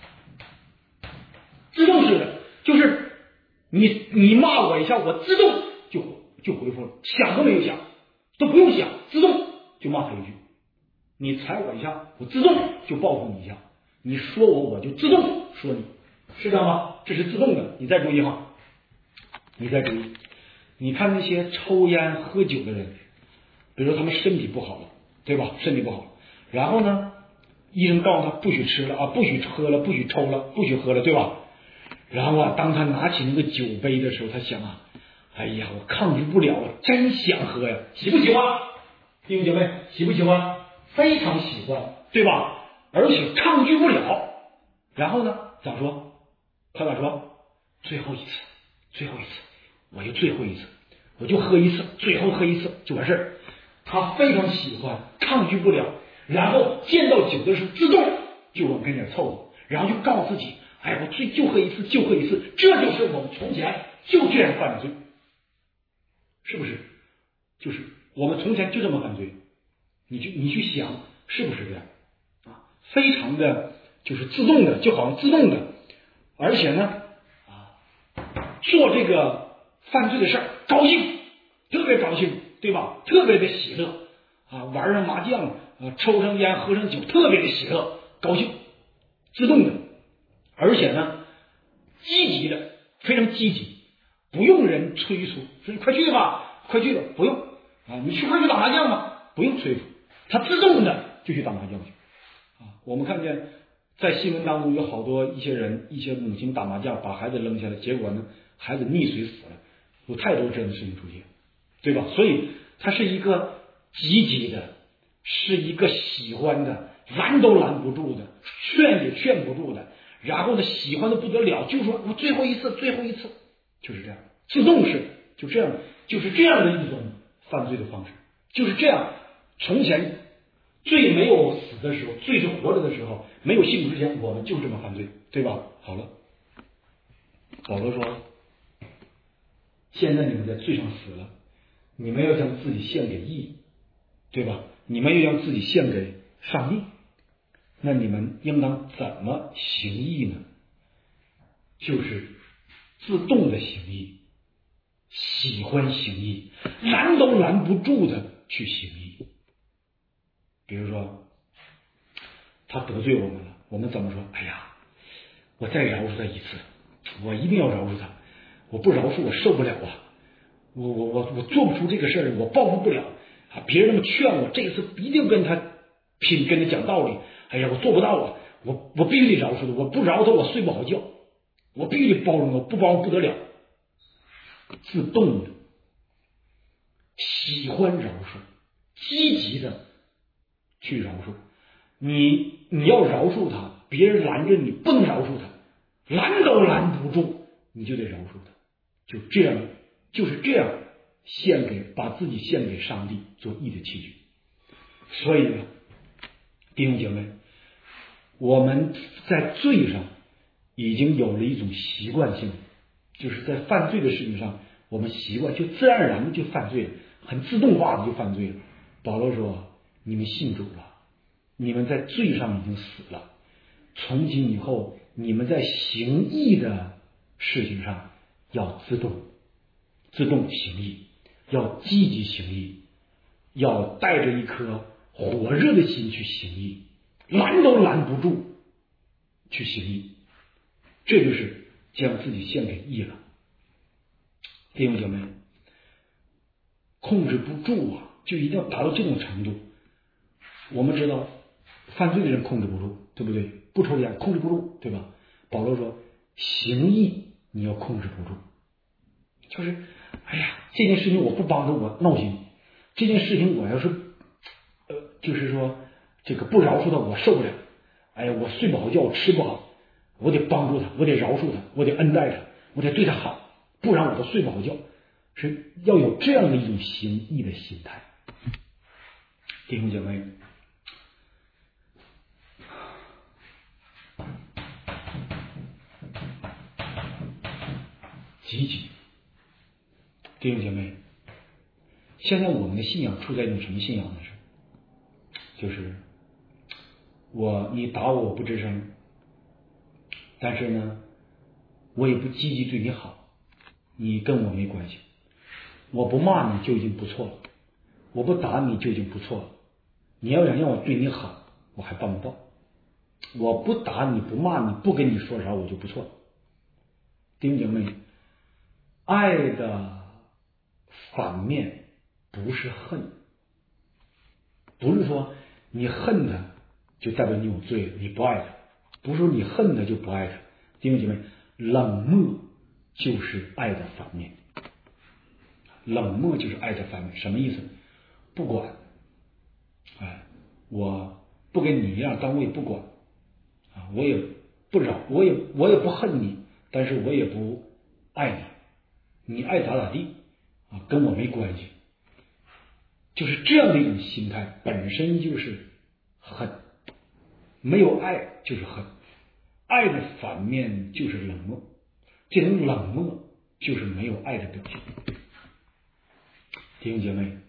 自动式的，就是你你骂我一下，我自动就就回复了，想都没有想，都不用想，自动就骂他一句。你踩我一下，我自动就报复你一下；你说我，我就自动说你，是这样吗？这是自动的。你再注意哈，你再注意，你看那些抽烟喝酒的人，比如说他们身体不好了，对吧？身体不好，然后呢，医生告诉他不许吃了啊，不许喝了，不许抽了，不许喝了，对吧？然后啊，当他拿起那个酒杯的时候，他想啊，哎呀，我抗拒不了，真想喝呀，喜不喜欢？弟兄姐妹，喜不喜欢？非常喜欢，对吧？而且抗拒不了。然后呢，咋说？他咋说？最后一次，最后一次，我就最后一次，我就喝一次，最后喝一次就完事儿。他非常喜欢，抗拒不了，然后见到酒的时候，自动就往跟前凑合，然后就告诉自己，哎，我最就喝一次，就喝一次。这就是我们从前就这样犯的罪，是不是？就是我们从前就这么犯罪。你去你去想，是不是这样啊？非常的就是自动的，就好像自动的，而且呢啊，做这个犯罪的事儿高兴，特别高兴，对吧？特别的喜乐啊，玩上麻将，啊，抽上烟，喝上酒，特别的喜乐，高兴，自动的，而且呢，积极的，非常积极，不用人催促，说你快去吧，快去吧，不用啊，你去快去打麻将吧，不用催促。他自动的就去打麻将去啊！我们看见在新闻当中有好多一些人，一些母亲打麻将把孩子扔下来，结果呢孩子溺水死了，有太多这样的事情出现，对吧？所以他是一个积极的，是一个喜欢的，拦都拦不住的，劝也劝不住的，然后呢喜欢的不得了，就说我最后一次，最后一次，就是这样，自动式，就这样，就是这样的一种犯罪的方式，就是这样。从前罪没有死的时候，罪是活着的时候，没有信主之前，我们就这么犯罪，对吧？好了，保罗说，现在你们在罪上死了，你们要将自己献给义，对吧？你们要将自己献给上帝，那你们应当怎么行义呢？就是自动的行义，喜欢行义，拦都拦不住的去行义。比如说他得罪我们了，我们怎么说？哎呀，我再饶恕他一次，我一定要饶恕他，我不饶恕我受不了啊，我我我我做不出这个事儿，我报复不了啊！别人那么劝我，这一次一定跟他拼，跟他讲道理。哎呀，我做不到啊，我我必须得饶恕他，我不饶他我睡不好觉，我必须得包容他，不包容不得了。自动的喜欢饶恕，积极的去饶恕。你你要饶恕他，别人拦着你不能饶恕他，拦都拦不住，你就得饶恕他。就这样，就是这样献给把自己献给上帝做义的器具。所以呢，弟兄姐妹，我们在罪上已经有了一种习惯性，就是在犯罪的事情上，我们习惯就自然而然的就犯罪了，很自动化的就犯罪了。保罗说，你们信主了，你们在罪上已经死了，从今以后你们在行义的事情上要自动自动行义，要积极行义，要带着一颗火热的心去行义，拦都拦不住去行义，这就是将自己献给义了。弟兄姐妹，控制不住啊，就一定要达到这种程度。我们知道犯罪的人控制不住，对不对？不抽烟控制不住，对吧？保罗说行义你要控制不住，就是哎呀，这件事情我不帮助我闹心，这件事情我要是呃，就是说这个不饶恕他我受不了，哎呀，我睡不好觉，我吃不好，我得帮助他，我得饶恕他，我得恩待他，我得对他好，不然我都睡不好觉。是要有这样的一种行义的心态。弟兄姐妹，积极。弟兄姐妹，现在我们的信仰处在一种什么信仰呢？是就是我你打我我不吱声，但是呢我也不积极对你好，你跟我没关系，我不骂你就已经不错了，我不打你就已经不错了，你要想让我对你好我还办不到，我不打你不骂你不跟你说啥我就不错了。弟兄姐妹，爱的反面不是恨，不是说你恨他就代表你有罪，你不爱他，不是说你恨他就不爱他。弟兄姐妹，冷漠就是爱的反面，冷漠就是爱的反面。什么意思？不管，哎，我不跟你一样，但我也不管啊，我也不饶，我也我也不恨你，但是我也不爱你，你爱咋咋地啊，跟我没关系。就是这样的一种心态本身就是恨，没有爱就是恨，爱的反面就是冷漠，这种冷漠就是没有爱的表现。弟兄姐妹，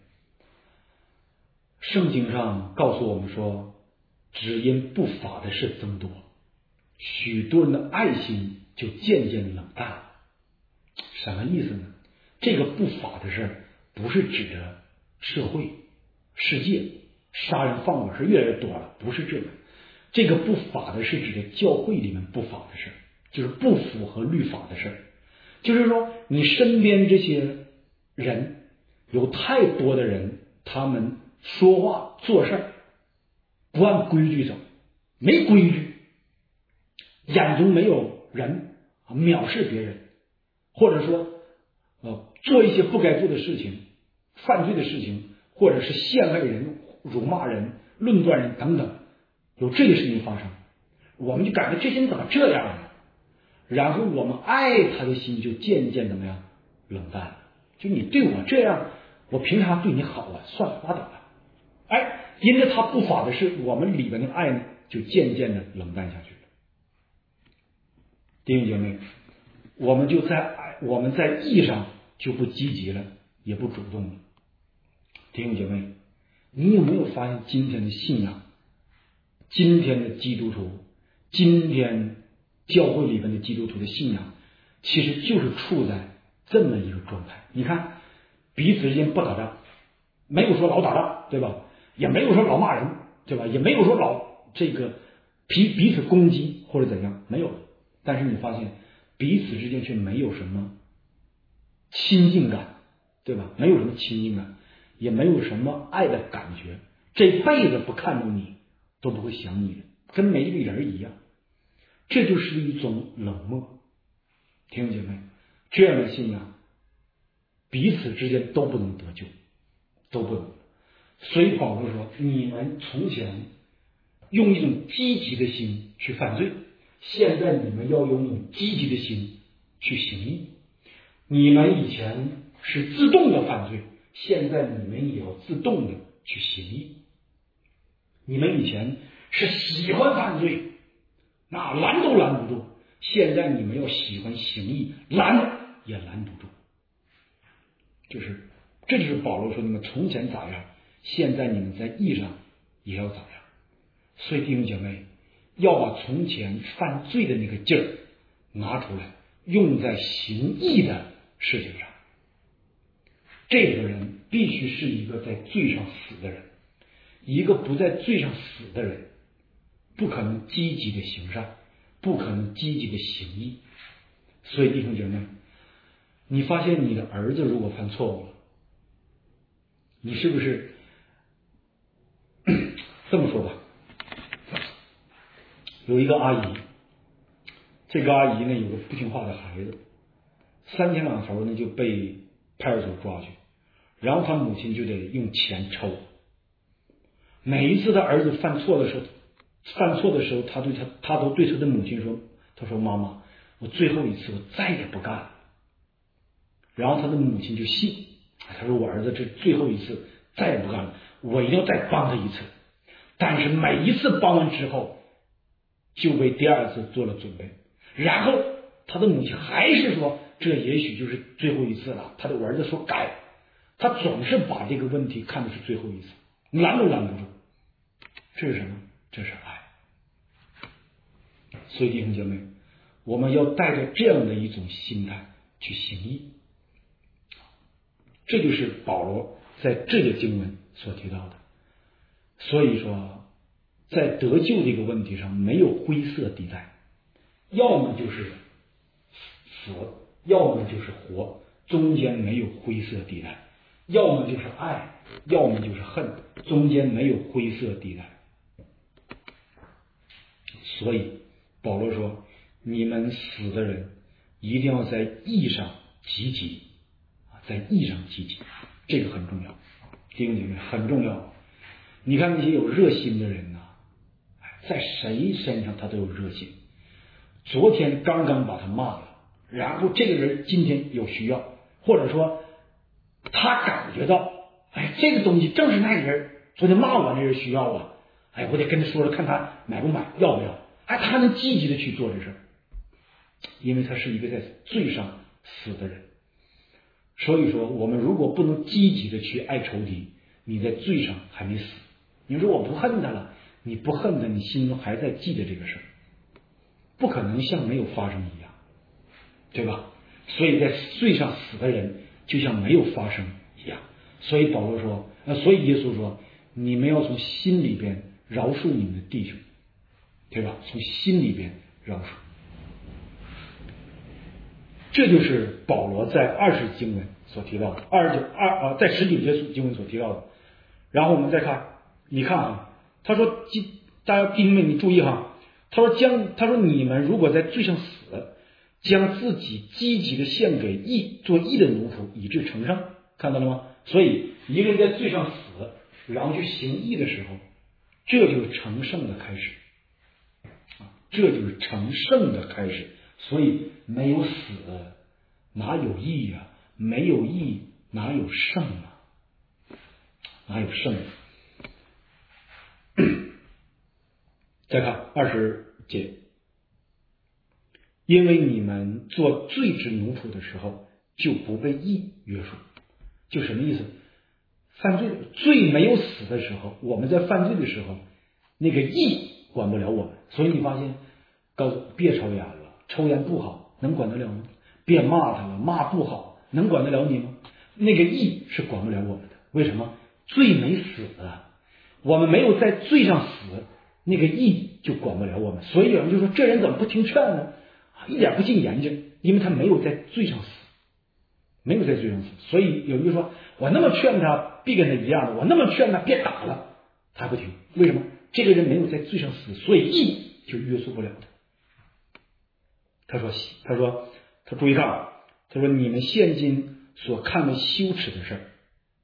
圣经上告诉我们说，只因不法的事增多，许多人的爱心就渐渐冷淡了。什么意思呢？这个不法的事不是指着社会世界杀人放火是越来越多了，不是这个。这个不法的是指着教会里面不法的事，就是不符合律法的事。就是说你身边这些人有太多的人，他们说话做事不按规矩走，没规矩，眼中没有人，藐视别人，或者说呃做一些不该做的事情，犯罪的事情，或者是陷害人、辱骂人、论断人等等，有这些事情发生，我们就感觉这些人怎么这样呢？然后我们爱他的心就渐渐怎么样冷淡了。就你对我这样，我凭啥对你好啊？算了，拉倒了。哎，因着他不法的事，我们里边的爱呢，就渐渐的冷淡下去了。弟兄姐妹，我们就在爱，我们在义上就不积极了，也不主动了。弟兄姐妹，你有没有发现今天的信仰，今天的基督徒，今天教会里面的基督徒的信仰，其实就是处在这么一个状态。你看，彼此之间不打仗，没有说老打仗，对吧？也没有说老骂人，对吧？也没有说老这个彼彼此攻击或者怎样，没有。但是你发现彼此之间却没有什么亲近感，对吧？没有什么亲近感，也没有什么爱的感觉，这辈子不看重你都不会想你的，跟没这个人一样。这就是一种冷漠。弟兄姐妹，这样的信仰彼此之间都不能得救，都不能。所以保罗说，你们从前用一种积极的心去犯罪，现在你们要用一种积极的心去行义。你们以前是自动的犯罪，现在你们也要自动的去行义。你们以前是喜欢犯罪，那拦都拦不住，现在你们要喜欢行义，拦也拦不住。就是这就是保罗说，你们从前咋样，现在你们在义上也要咋样。所以弟兄姐妹， 要把从前犯罪的那个劲儿拿出来，用在行义的事情上。这个人必须是一个在罪上死的人，一个不在罪上死的人，不可能积极的行善，不可能积极的行义。所以弟兄姐妹，你发现你的儿子如果犯错误了，你是不是这么说吧？有一个阿姨，这个阿姨呢有个不听话的孩子，三天两头呢就被派出所抓去，然后他母亲就得用钱抽。每一次他儿子犯错的时候，犯错的时候，他对他他都对他的母亲说：“他说妈妈，我最后一次，我再也不干了。”然后他的母亲就信，他说：“我儿子这最后一次再也不干了，我一定要再帮他一次。”但是每一次帮完之后，就为第二次做了准备。然后他的母亲还是说：“这也许就是最后一次了。”他的儿子说：“改。”他总是把这个问题看的是最后一次，拦都拦不住。这是什么？这是爱。所以弟兄姐妹，我们要带着这样的一种心态去行义。这就是保罗在这个经文所提到的。所以说，在得救这个问题上没有灰色地带，要么就是死，要么就是活，中间没有灰色地带；要么就是爱，要么就是恨，中间没有灰色地带。所以保罗说，你们死的人一定要在义上积极，在义上积极，这个很重要，弟兄姐妹，很重要。你看那些有热心的人呐、啊，在谁身上他都有热心。昨天刚刚把他骂了，然后这个人今天有需要，或者说他感觉到，哎，这个东西正是那个人昨天骂我那人需要啊，哎，我得跟他说了，看他买不买，要不要？哎，他能积极的去做这事，因为他是一个在罪上死的人。所以说，我们如果不能积极的去爱仇敌，你在罪上还没死。你说我不恨他了，你不恨他，你心中还在记着这个事儿，不可能像没有发生一样，对吧？所以在罪上死的人就像没有发生一样。所以保罗说，呃，所以耶稣说，你们要从心里边饶恕你们的弟兄，对吧？从心里边饶恕。这就是保罗在二十经文所提到的，二十九二啊，在十九节经文所提到的。然后我们再看，你看啊，他说，大家弟兄们，你注意哈，他说将，他说你们如果在罪上死，将自己积极的献给义，做义的奴仆，以致成圣，看到了吗？所以一个人在罪上死，然后去行义的时候，这就是成圣的开始啊，这就是成圣的开始。所以没有死哪有义呀、啊？没有义哪有圣啊？哪有圣、啊？再看二十节，因为你们做罪之奴仆的时候，就不被义约束。就什么意思？犯罪罪没有死的时候，我们在犯罪的时候，那个义管不了我们。所以你发现，告诉别抽烟了，抽烟不好，能管得了吗？别骂他了，骂不好，能管得了你吗？那个义是管不了我们的。为什么？罪没死啊，我们没有在罪上死，那个义就管不了我们。所以有人就说，这人怎么不听劝呢？一点不进研究，因为他没有在罪上死，没有在罪上死。所以有人就说，我那么劝他，必跟他一样的，我那么劝他别打了，他不听。为什么？这个人没有在罪上死，所以义就约束不了他。他说，他说，他注意看，他说你们现今所看为羞耻的事儿，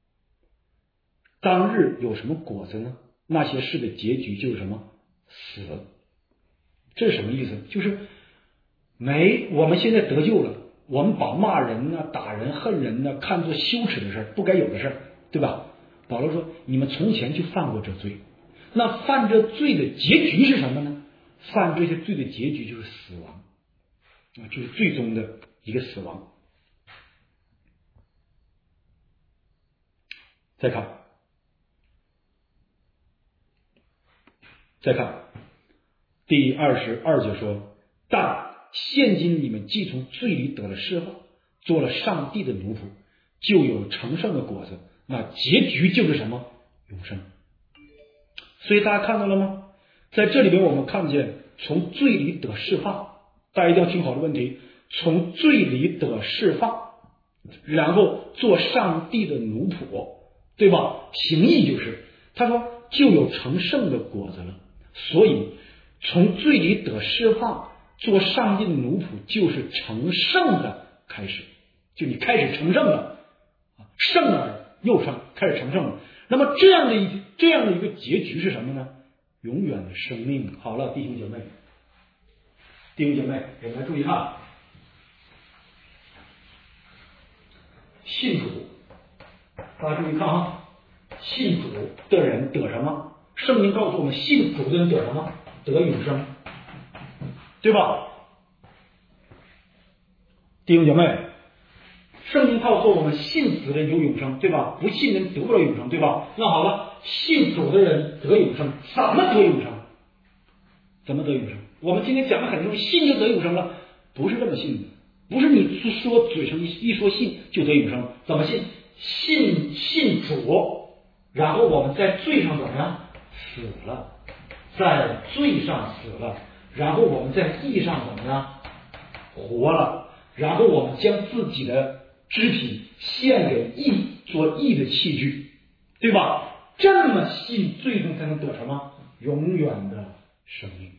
当日有什么果子呢？那些事的结局就是什么？死。这是什么意思？就是没，我们现在得救了，我们把骂人呢、打人、恨人呢看作羞耻的事儿，不该有的事儿，对吧？保罗说，你们从前就犯过这罪，那犯这罪的结局是什么呢？犯这些罪的结局就是死亡啊，就是最终的一个死亡。再看，再看， 第二十二节说，但现今你们既从罪里得了释放，做了上帝的奴仆，就有成圣的果子，那结局就是什么？永生。所以大家看到了吗？在这里边我们看见从罪里得释放，大家一定要听好的问题，从罪里得释放，然后做上帝的奴仆，对吧？形意就是他说就有成圣的果子了。所以从罪里得释放，做上帝的奴仆，就是成圣的开始，就你开始成圣了，圣而又圣，开始成圣了。那么这样的一这样的一个结局是什么呢？永远的生命。好了，弟兄姐妹，弟兄姐妹，我们来注意看，信主，大家注意看啊，信主的人得什么？圣经告诉我们，信主的人得什么？得永生，对吧？弟兄姐妹，圣经告诉我们，信主的人有永生，对吧？不信人得不了永生，对吧？那好了，信主的人得永生，怎么得永生？怎么得永生？我们今天讲了很多，信就得永生了，不是这么信的，不是你说嘴上一一说信就得永生。怎么信？信信主，然后我们在罪上怎么样？死了，在罪上死了，然后我们在义上怎么样？活了，然后我们将自己的肢体献给义，做义的器具，对吧？这么信，最终才能得什么？永远的生命。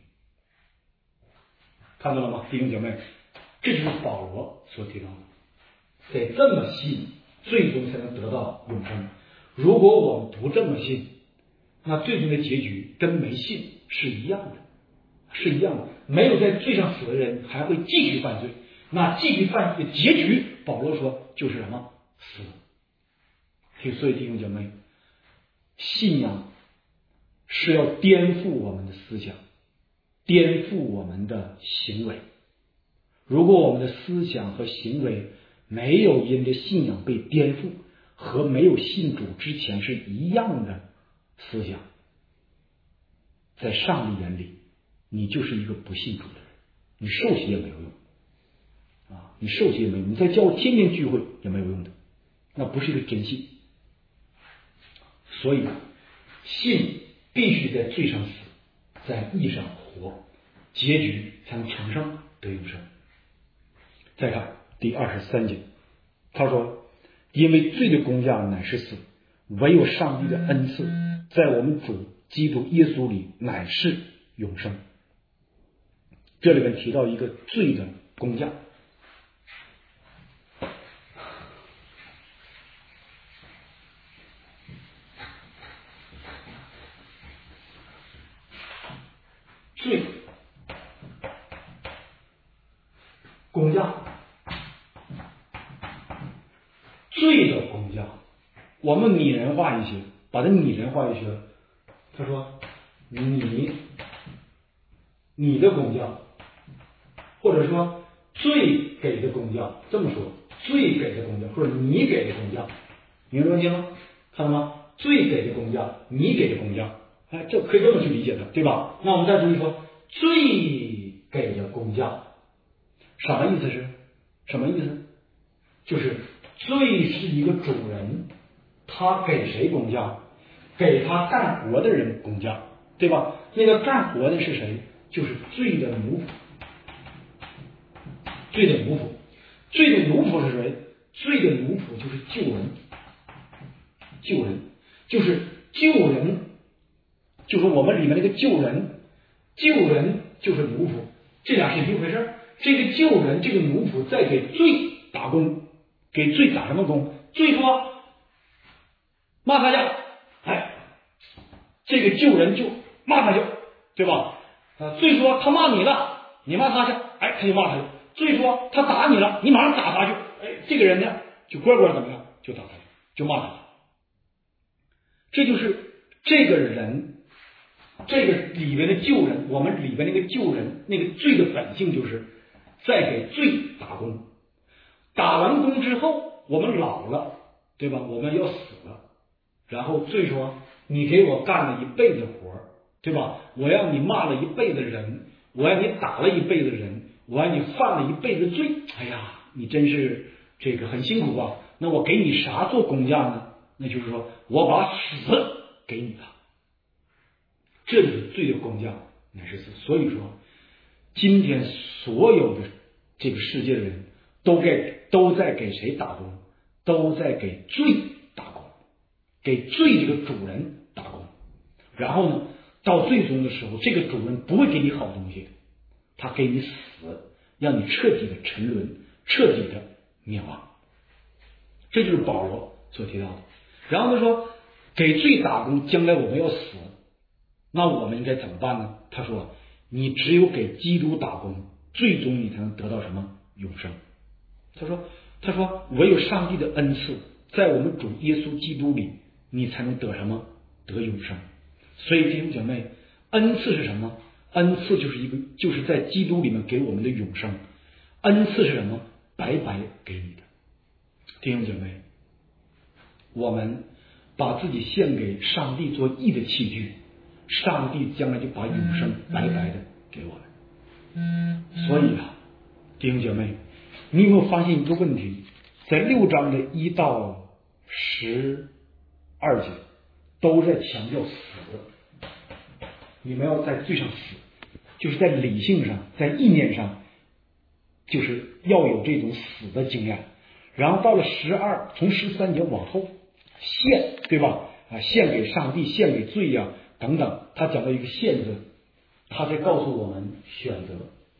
看到了吗，弟兄姐妹？这就是保罗所提到的，得这么信，最终才能得到永生。如果我们不这么信，那最终的结局跟没信是一样的，是一样的。没有在罪上死的人还会继续犯罪，那继续犯罪的结局，保罗说就是什么？死。所以弟兄姐妹，信仰是要颠覆我们的思想，颠覆我们的行为。如果我们的思想和行为没有因着信仰被颠覆，和没有信主之前是一样的思想，在上帝眼里，你就是一个不信主的人，你受洗也没有用啊！你受洗也没有用，你在教会天天聚会也没有用的，那不是一个真信。所以，信必须在罪上死，在义上活，结局才能成圣得永生。再看第二十三节，他说：“因为罪的工价乃是死，唯有上帝的恩赐，在我们主基督耶稣里乃是永生。”这里面提到一个罪的工价。罪工价，罪的工价，我们拟人化一些，把它拟人化一些。他说：“你你的工价，或者说罪给的工价，这么说，罪给的工价，或者你给的工价，明白问题吗？看到吗？罪给的工价，你给的工价。”哎，这可以这么去理解的，对吧？那我们再注意说，罪给的工价，什么意思是？什么意思？就是罪是一个主人，他给谁工价？给他干活的人工价，对吧？那个干活的是谁？就是罪的奴仆。罪的奴仆，罪的奴仆是谁？罪的奴仆就是救人，救人就是救人。就是我们里面那个救人，救人就是奴仆，这俩是一回事。这个救人，这个奴仆在给罪打工，给罪打什么工？罪说骂他去，哎，这个救人就骂他去，对吧？啊，罪说他骂你了，你骂他去，哎，他就骂他去。罪说他打你了，你马上打他去，哎，这个人呢就乖乖怎么样，就打他去，就骂他去。这就是这个人。这个里面的救人，我们里面那个救人，那个罪的本性就是在给罪打工。打完工之后，我们老了，对吧？我们要死了，然后罪说你给我干了一辈子活， 对吧？我让你骂了一辈子人，我让你打了一辈子人，我让你犯了一辈子罪，哎呀，你真是这个很辛苦啊。那我给你啥做工价呢？那就是说我把死给你了，这就是罪的工价乃是死。所以说，今天所有的这个世界的人都给都在给谁打工？都在给罪打工，给罪这个主人打工。然后呢，到最终的时候，这个主人不会给你好东西的，他给你死，让你彻底的沉沦，彻底的灭亡。这就是保罗所提到的。然后他说，给罪打工，将来我们要死，那我们应该怎么办呢？他说，你只有给基督打工，最终你才能得到什么？永生。他说，他说唯有上帝的恩赐，在我们主耶稣基督里，你才能得什么？得永生。所以弟兄姐妹，恩赐是什么？恩赐就是一个，就是在基督里面给我们的永生。恩赐是什么？白白给你的。弟兄姐妹，我们把自己献给上帝做义的器具，上帝将来就把永生白白的给我们。所以啊，弟兄姐妹，你有没有发现一个问题？在六章的一到十二节都在强调死，你们要在罪上死，就是在理性上，在意念上，就是要有这种死的经验。然后到了十二，从十三节往后，献，对吧？啊，献给上帝，献给罪呀、啊，等等。他讲到一个献字，他在告诉我们选择。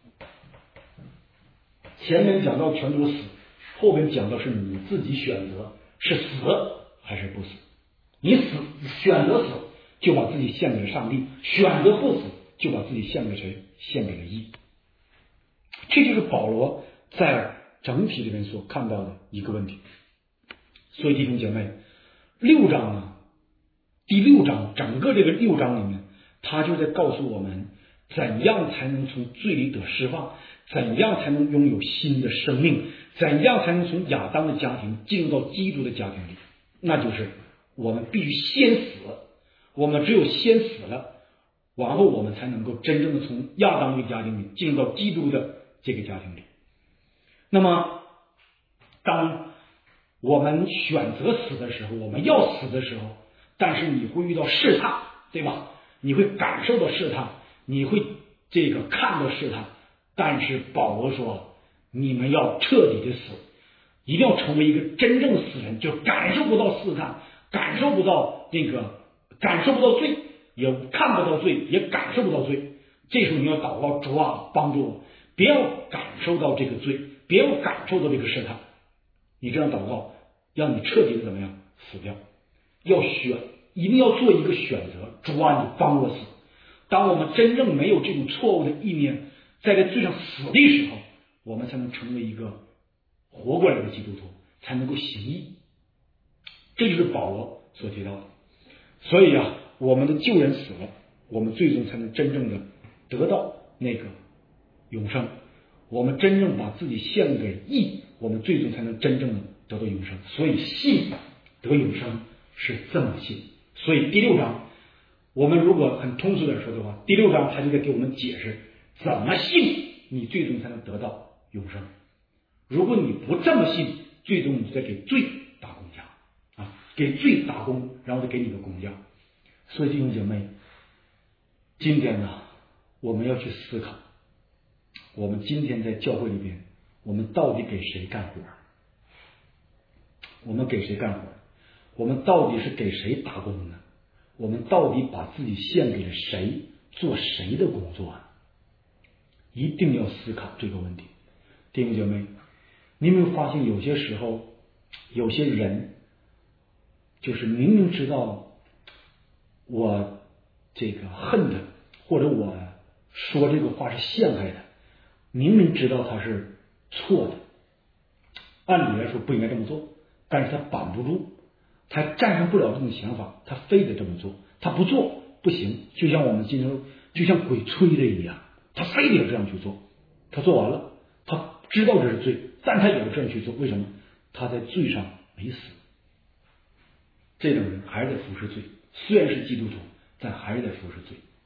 前面讲到全都死，后面讲到是你自己选择是死还是不死。你死选择死，就把自己献给了上帝；选择不死，就把自己献给谁？献给了义。这就是保罗在整体里面所看到的一个问题。所以弟兄姐妹，六章呢，第六章整个这个六章里面，他就在告诉我们怎样才能从罪里得释放，怎样才能拥有新的生命，怎样才能从亚当的家庭进入到基督的家庭里。那就是我们必须先死，我们只有先死了，然后我们才能够真正的从亚当的家庭里进入到基督的这个家庭里。那么当我们选择死的时候，我们要死的时候，但是你会遇到试探，对吧？你会感受到试探，你会这个看到试探，但是保罗说，你们要彻底的死，一定要成为一个真正的死人，就感受不到试探，感受不到那个，感受不到罪，也看不到罪，也感受不到罪。这时候你要祷告，主啊，帮助我，不要感受到这个罪，不要感受到这个试探。你这样祷告，让你彻底的怎么样死掉？要选，一定要做一个选择。主啊，你帮我死。当我们真正没有这种错误的意念，在这罪上死的时候，我们才能成为一个活过来的基督徒，才能够行义。这就是保罗所提到的。所以啊，我们的旧人死了，我们最终才能真正的得到那个永生。我们真正把自己献给义，我们最终才能真正的得到永生。所以信得永生是这么信。所以第六章，我们如果很通俗点说的话，第六章他就在给我们解释怎么信你最终才能得到永生。如果你不这么信，最终你就在给罪打工价啊，给罪打工，然后再给你个工价。所以弟兄姐妹，今天呢，我们要去思考，我们今天在教会里边，我们到底给谁干活？我们给谁干活？我们到底是给谁打工呢？我们到底把自己献给了谁，做谁的工作呢？一定要思考这个问题。弟兄姐妹，你有没有发现有些时候，有些人就是明明知道我这个恨他，或者我说这个话是陷害他，明明知道他是错的，按理来说不应该这么做，但是他绑不住，他战胜不了这种想法，他非得这么做，他不做不行。就像我们今天就像鬼催的一样，他非得要这样去做，他做完了，他知道这是罪，但他也要这样去做。为什么？他在罪上没死。这种人还是在服侍罪，虽然是基督徒，但还是在服侍罪。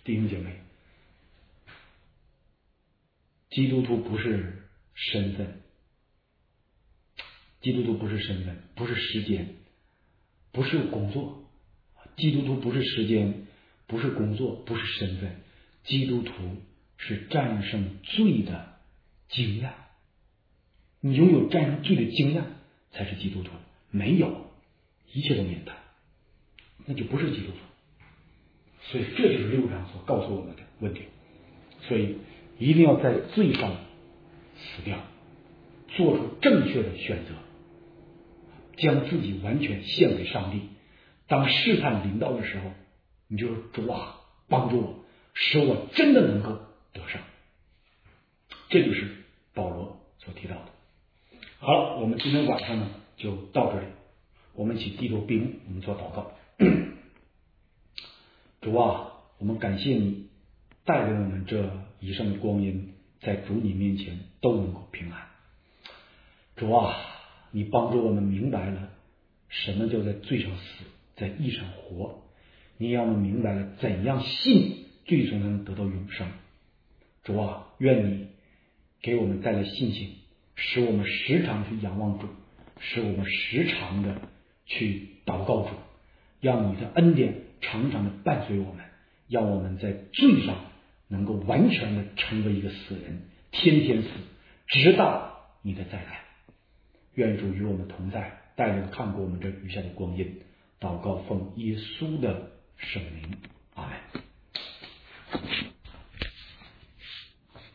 弟兄姐妹，基督徒不是身份，基督徒不是身份，不是时间，不是工作。基督徒不是时间，不是工作，不是身份。基督徒是战胜罪的经验。你拥有战胜罪的经验才是基督徒，没有一切都免谈，那就不是基督徒。所以这就是六章所告诉我们的问题。所以一定要在罪上死掉，做出正确的选择，将自己完全献给上帝。当试探临到的时候，你就说主啊，帮助我，使我真的能够得胜。这就是保罗所提到的。好了，我们今天晚上呢就到这里，我们一起低头闭目，我们做祷告。主啊，我们感谢你带领我们这以上的光阴，在主你面前都能够平安。主啊，你帮助我们明白了什么叫在罪上死，在义上活。你让我们明白了怎样信，最终能得到永生。主啊，愿你给我们带来信心，使我们时常去仰望主，使我们时常的去祷告主，让你的恩典常常的伴随我们，让我们在罪上能够完全的成为一个死人，天天死，直到你的再来。愿主与我们同在，带领看过我们这余下的光阴。祷告奉耶稣的圣名，阿们。